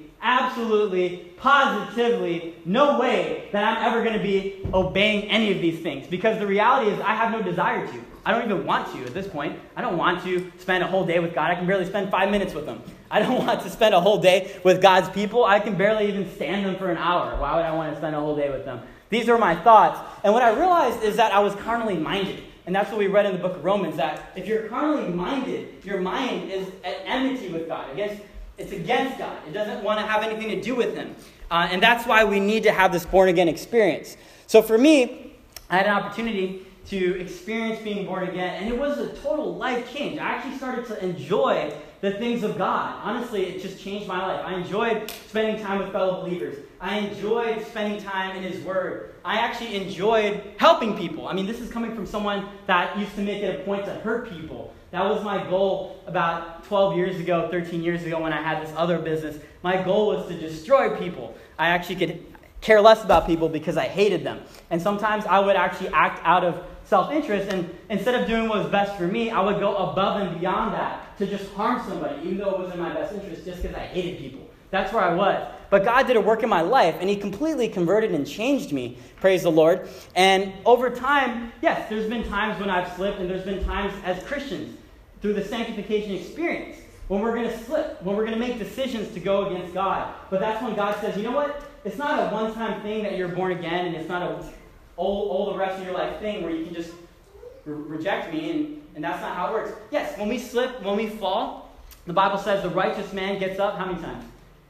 positively no way that I'm ever going to be obeying any of these things. Because the reality is I have no desire to. I don't even want to at this point. I don't want to spend a whole day with God. I can barely spend 5 minutes with him. I don't want to spend a whole day with God's people. I can barely even stand them for an hour. Why would I want to spend a whole day with them? These are my thoughts. And what I realized is that I was carnally minded. And that's what we read in the book of Romans, that if you're carnally minded, your mind is at enmity with God. It's against God. It doesn't want to have anything to do with him. And that's why we need to have this born-again experience. So for me, I had an opportunity to experience being born again, and it was a total life change. I actually started to enjoy the things of God. Honestly, it just changed my life. I enjoyed spending time with fellow believers. I enjoyed spending time in his word. I actually enjoyed helping people. I mean, this is coming from someone that used to make it a point to hurt people. That was my goal about 12 years ago, 13 years ago when I had this other business. My goal was to destroy people. I actually could care less about people because I hated them. And sometimes I would actually act out of self-interest, and instead of doing what was best for me, I would go above and beyond that to just harm somebody, even though it was in my best interest, just because I hated people. That's where I was. But God did a work in my life, and he completely converted and changed me. Praise the Lord. And over time, yes, there's been times when I've slipped, and there's been times as Christians through the sanctification experience when we're going to slip, when we're going to make decisions to go against God. But that's when God says, you know what? It's not a one-time thing that you're born again, and it's not a all the rest of your life thing where you can just reject me, and that's not how it works. Yes, when we slip, when we fall, the Bible says the righteous man gets up how many times?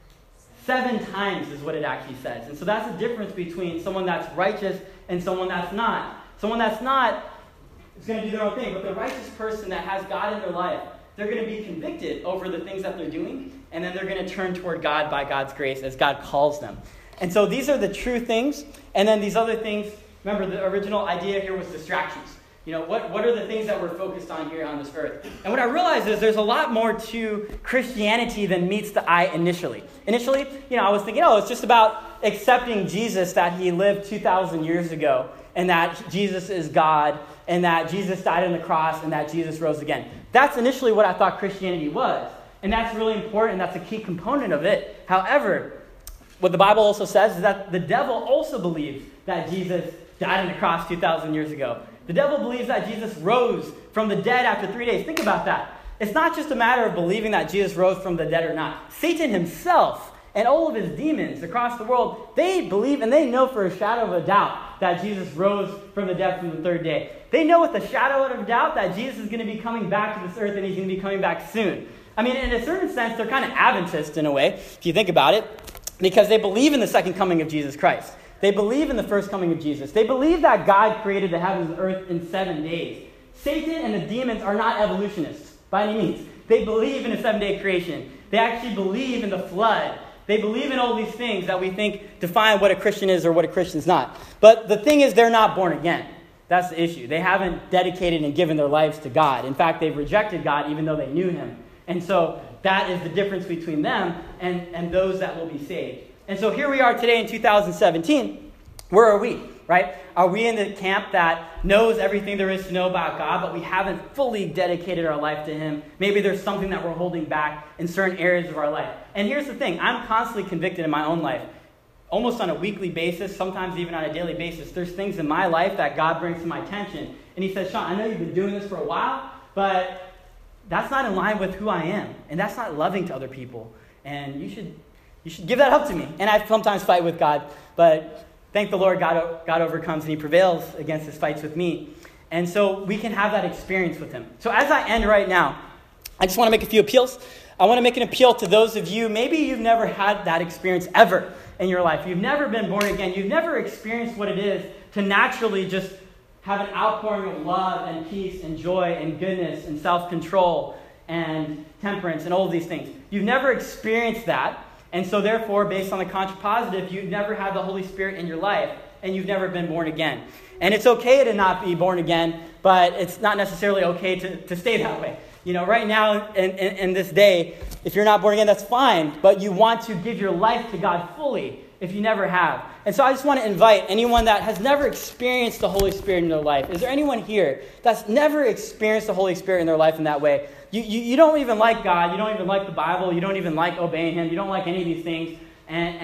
7 times is what it actually says. And so that's the difference between someone that's righteous and someone that's not. Someone that's not is going to do their own thing, but the righteous person that has God in their life, they're going to be convicted over the things that they're doing, and then they're going to turn toward God by God's grace as God calls them. And so these are the true things, and then these other things. Remember, the original idea here was distractions. You know, what are the things that we're focused on here on this earth? And what I realized is there's a lot more to Christianity than meets the eye initially. Initially, I was thinking, it's just about accepting Jesus, that he lived 2,000 years ago, and that Jesus is God, and that Jesus died on the cross, and that Jesus rose again. That's initially what I thought Christianity was. And that's really important, and that's a key component of it. However, what the Bible also says is that the devil also believes that Jesus died on the cross 2,000 years ago. The devil believes that Jesus rose from the dead after 3 days. Think about that. It's not just a matter of believing that Jesus rose from the dead or not. Satan himself and all of his demons across the world, they believe and they know for a shadow of a doubt that Jesus rose from the dead from the 3rd day. They know with a shadow of a doubt that Jesus is going to be coming back to this earth, and he's going to be coming back soon. I mean, in a certain sense, they're kind of Adventists in a way, if you think about it, because they believe in the second coming of Jesus Christ. They believe in the first coming of Jesus. They believe that God created the heavens and earth in 7 days. Satan and the demons are not evolutionists by any means. They believe in a 7-day creation. They actually believe in the flood. They believe in all these things that we think define what a Christian is or what a Christian's not. But the thing is, they're not born again. That's the issue. They haven't dedicated and given their lives to God. In fact, they've rejected God even though they knew him. And so that is the difference between them and those that will be saved. And so here we are today in 2017. Where are we, right? Are we in the camp that knows everything there is to know about God, but we haven't fully dedicated our life to him? Maybe there's something that we're holding back in certain areas of our life. And here's the thing. I'm constantly convicted in my own life, almost on a weekly basis, sometimes even on a daily basis. There's things in my life that God brings to my attention. And he says, Sean, I know you've been doing this for a while, but that's not in line with who I am. And that's not loving to other people. And you should give that up to me. And I sometimes fight with God, but thank the Lord, God overcomes and he prevails against his fights with me. And so we can have that experience with him. So as I end right now, I just want to make a few appeals. I want to make an appeal to those of you, maybe you've never had that experience ever in your life. You've never been born again. You've never experienced what it is to naturally just have an outpouring of love and peace and joy and goodness and self-control and temperance and all of these things. You've never experienced that. And so therefore, based on the contrapositive, you've never had the Holy Spirit in your life, and you've never been born again. And it's okay to not be born again, but it's not necessarily okay to stay that way. Right now, in this day, if you're not born again, that's fine, but you want to give your life to God fully if you never have. And so I just want to invite anyone that has never experienced the Holy Spirit in their life. Is there anyone here that's never experienced the Holy Spirit in their life in that way? You don't even like God. You don't even like the Bible. You don't even like obeying him. You don't like any of these things.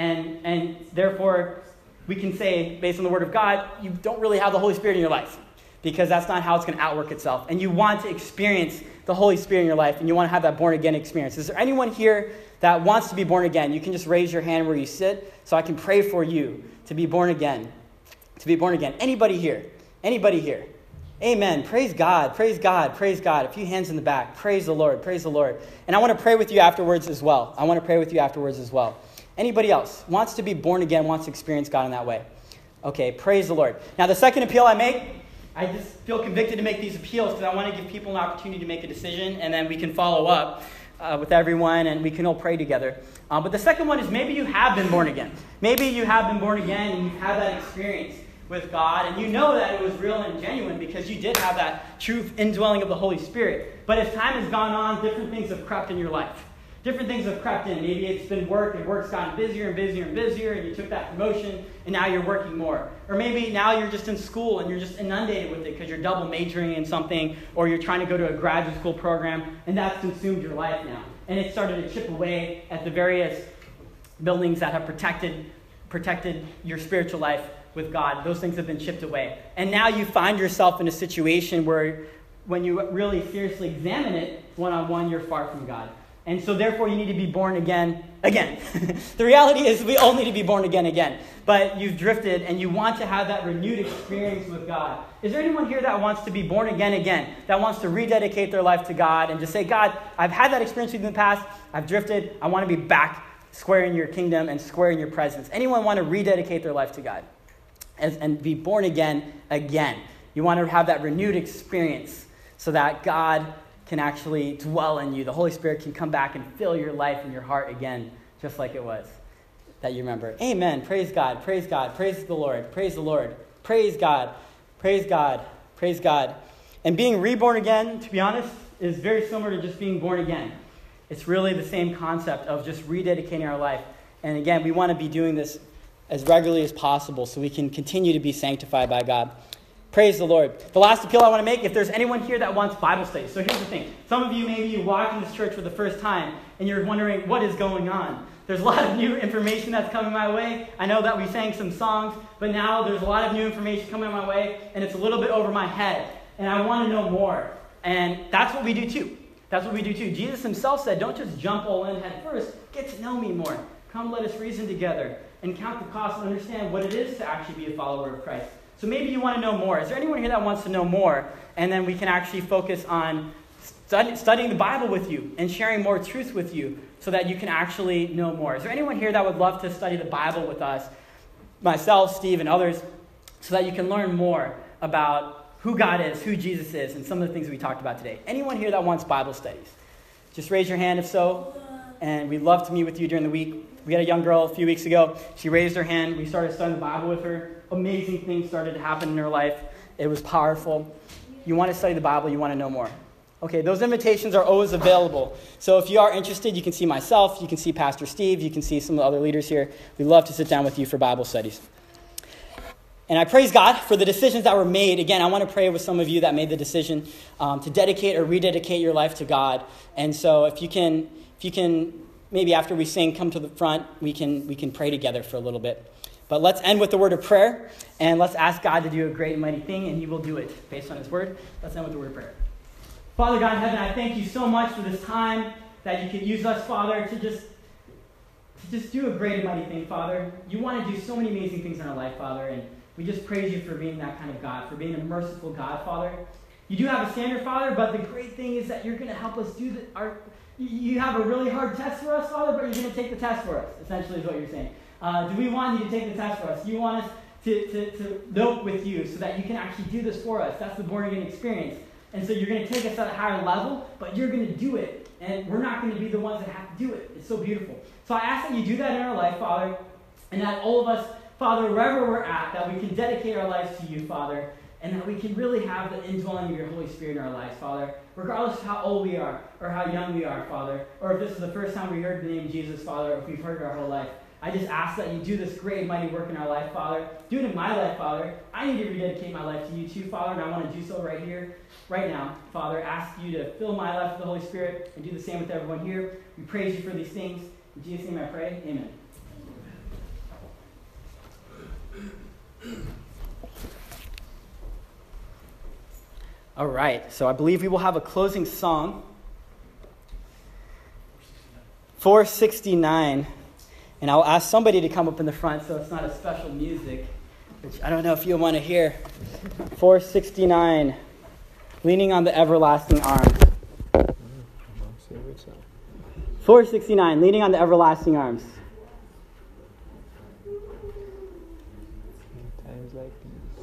And therefore, we can say, based on the Word of God, you don't really have the Holy Spirit in your life. because that's not how it's going to outwork itself. And you want to experience the Holy Spirit in your life, and you want to have that born-again experience. Is there anyone here that wants to be born again? You can just raise your hand where you sit so I can pray for you to be born again. To be born again. Anybody here? Anybody here? Amen. Praise God. Praise God. Praise God. A few hands in the back. Praise the Lord. Praise the Lord. And I want to pray with you afterwards as well. Anybody else wants to be born again, wants to experience God in that way? Okay, praise the Lord. Now, the second appeal I make, I just feel convicted to make these appeals because I want to give people an opportunity to make a decision, and then we can follow up with everyone, and we can all pray together. But the second one is maybe you have been born again. Maybe you have been born again, and you've had that experience with God, and you know that it was real and genuine because you did have that true indwelling of the Holy Spirit. But as time has gone on, different things have crept in your life. Different things have crept in. Maybe it's been work, and work's gotten busier and busier and busier, and you took that promotion, and now you're working more. Or maybe now you're just in school, and you're just inundated with it because you're double majoring in something, or you're trying to go to a graduate school program, and that's consumed your life now. And it started to chip away at the various buildings that have protected your spiritual life with God. Those things have been chipped away. And now you find yourself in a situation where when you really seriously examine it one-on-one, you're far from God. And so therefore you need to be born again. The reality is we all need to be born again. But you've drifted and you want to have that renewed experience with God. Is there anyone here that wants to be born again, that wants to rededicate their life to God and just say, God, I've had that experience with you in the past. I've drifted. I want to be back square in your kingdom and square in your presence. Anyone want to rededicate their life to God and be born again? You want to have that renewed experience so that God can actually dwell in you. The Holy Spirit can come back and fill your life and your heart again, just like it was that you remember. Amen. Praise God. Praise God. Praise the Lord. Praise the Lord. Praise God. Praise God. Praise God. And being reborn again, to be honest, is very similar to just being born again. It's really the same concept of just rededicating our life. And again, we want to be doing this as regularly as possible so we can continue to be sanctified by God. Praise the Lord. The last appeal I want to make, if there's anyone here that wants Bible studies. So here's the thing. Some of you, maybe you walk in this church for the first time and you're wondering what is going on. There's a lot of new information that's coming my way. I know that we sang some songs, but now there's a lot of new information coming my way and it's a little bit over my head. And I want to know more. And that's what we do too. Jesus himself said, don't just jump all in head first. Get to know me more. Come, let us reason together and count the cost and understand what it is to actually be a follower of Christ. So maybe you want to know more. Is there anyone here that wants to know more? And then we can actually focus on studying the Bible with you and sharing more truth with you so that you can actually know more. Is there anyone here that would love to study the Bible with us, myself, Steve, and others, so that you can learn more about who God is, who Jesus is, and some of the things we talked about today? Anyone here that wants Bible studies? Just raise your hand if so. And we'd love to meet with you during the week. We had a young girl a few weeks ago. She raised her hand. We started studying the Bible with her. Amazing things started to happen in her life. It was powerful. You want to study the Bible, you want to know more. Okay, those invitations are always available. So if you are interested, you can see myself, you can see Pastor Steve, you can see some of the other leaders here. We'd love to sit down with you for Bible studies. And I praise God for the decisions that were made. Again, I want to pray with some of you that made the decision to dedicate or rededicate your life to God. And so if you can, maybe after we sing, come to the front, we can pray together for a little bit. But let's end with the word of prayer, and let's ask God to do a great and mighty thing, and he will do it based on his word. Let's end with the word of prayer. Father God in heaven, I thank you so much for this time that you could use us, Father, to just do a great and mighty thing, Father. You want to do so many amazing things in our life, Father, and we just praise you for being that kind of God, for being a merciful God, Father. You do have a standard, Father, but the great thing is that you're going to help us do you have a really hard test for us, Father, but you're going to take the test for us, essentially is what you're saying. Do we want you to take the test for us? You want us to know with you so that you can actually do this for us. That's the born-again experience. And so you're going to take us at a higher level, but you're going to do it. And we're not going to be the ones that have to do it. It's so beautiful. So I ask that you do that in our life, Father, and that all of us, Father, wherever we're at, that we can dedicate our lives to you, Father, and that we can really have the indwelling of your Holy Spirit in our lives, Father, regardless of how old we are or how young we are, Father, or if this is the first time we heard the name Jesus, Father, or if we've heard it our whole life. I just ask that you do this great and mighty work in our life, Father. Do it in my life, Father. I need to rededicate my life to you too, Father, and I want to do so right here, right now. Father, ask you to fill my life with the Holy Spirit and do the same with everyone here. We praise you for these things. In Jesus' name I pray. Amen. All right, so I believe we will have a closing song. 469. And I'll ask somebody to come up in the front so it's not a special music, which I don't know if you want to hear. 469, Leaning on the Everlasting Arms. 469, Leaning on the Everlasting Arms. Times like these.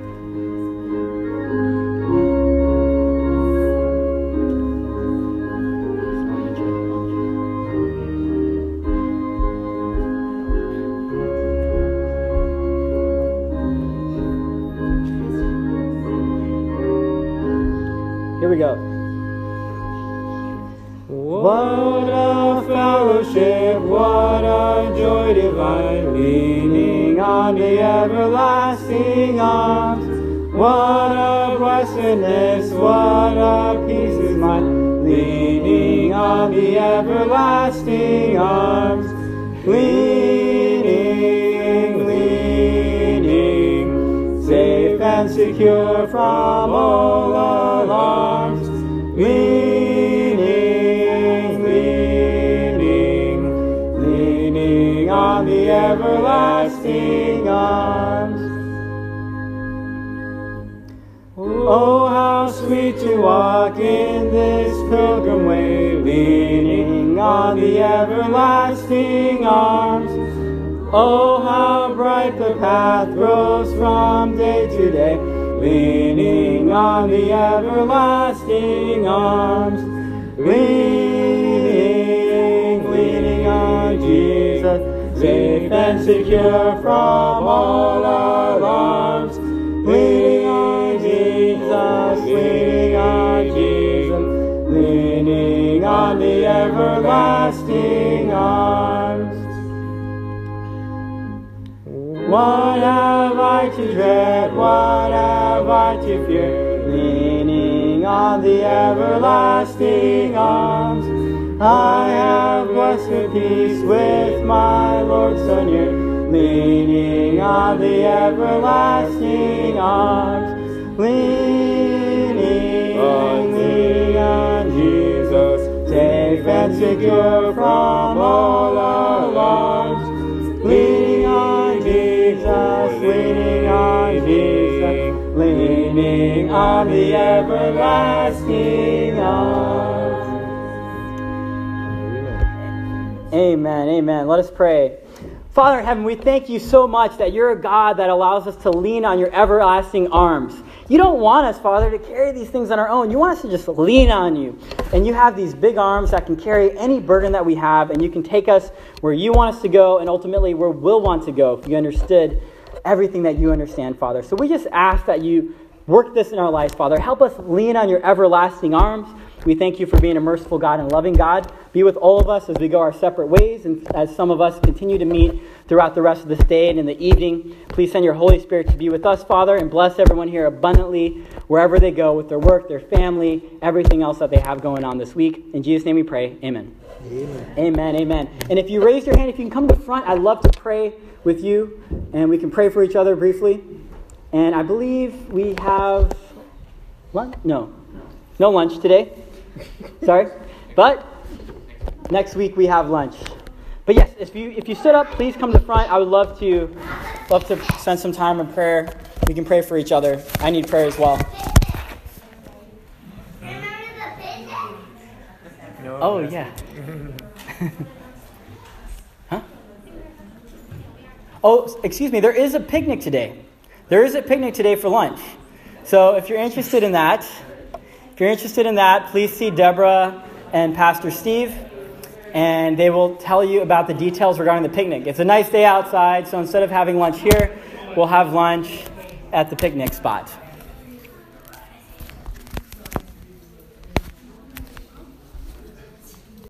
Here we go. What a fellowship, what a joy divine, leaning on the everlasting arms. What a blessedness, what a peace is mine, leaning on the everlasting arms. Leaning, leaning, safe and secure from all alarms. Leaning, leaning on the everlasting arms. Oh, how sweet to walk in this pilgrim way, leaning on the everlasting arms. Oh, how bright the path grows from day to day, leaning on the everlasting arms. Leaning, leaning on Jesus, safe and secure from all alarms. Leaning on Jesus, leaning on Jesus, leaning on the everlasting arms. What have I to dread? What have I to fear? Leaning on the everlasting arms. I have blessed peace with my Lord so near, leaning on the everlasting arms. Leaning, leaning on Jesus, safe and secure from all alarms. Leaning on Jesus, leaning on Jesus, leaning on the everlasting arms. Amen, amen. Let us pray. Father in heaven, we thank you so much that you're a God that allows us to lean on your everlasting arms. You don't want us, Father, to carry these things on our own. You want us to just lean on you. And you have these big arms that can carry any burden that we have, and you can take us where you want us to go and ultimately where we'll want to go if you understood everything that you understand, Father. So we just ask that you work this in our lives, Father. Help us lean on your everlasting arms. We thank you for being a merciful God and loving God. Be with all of us as we go our separate ways and as some of us continue to meet throughout the rest of this day and in the evening. Please send your Holy Spirit to be with us, Father, and bless everyone here abundantly wherever they go with their work, their family, everything else that they have going on this week. In Jesus' name we pray. Amen. Amen. Amen, amen. And if you raise your hand, if you can come to the front, I'd love to pray with you, and we can pray for each other briefly. And I believe we have lunch? No lunch today. Sorry. But next week we have lunch. But yes, if you stood up, please come to the front. I would love to spend some time in prayer. We can pray for each other. I need prayer as well. Oh, yeah. Huh? Oh, excuse me. There is a picnic today. There is a picnic today for lunch. So if you're interested in that, please see Deborah and Pastor Steve, and they will tell you about the details regarding the picnic. It's a nice day outside, so instead of having lunch here, we'll have lunch at the picnic spot.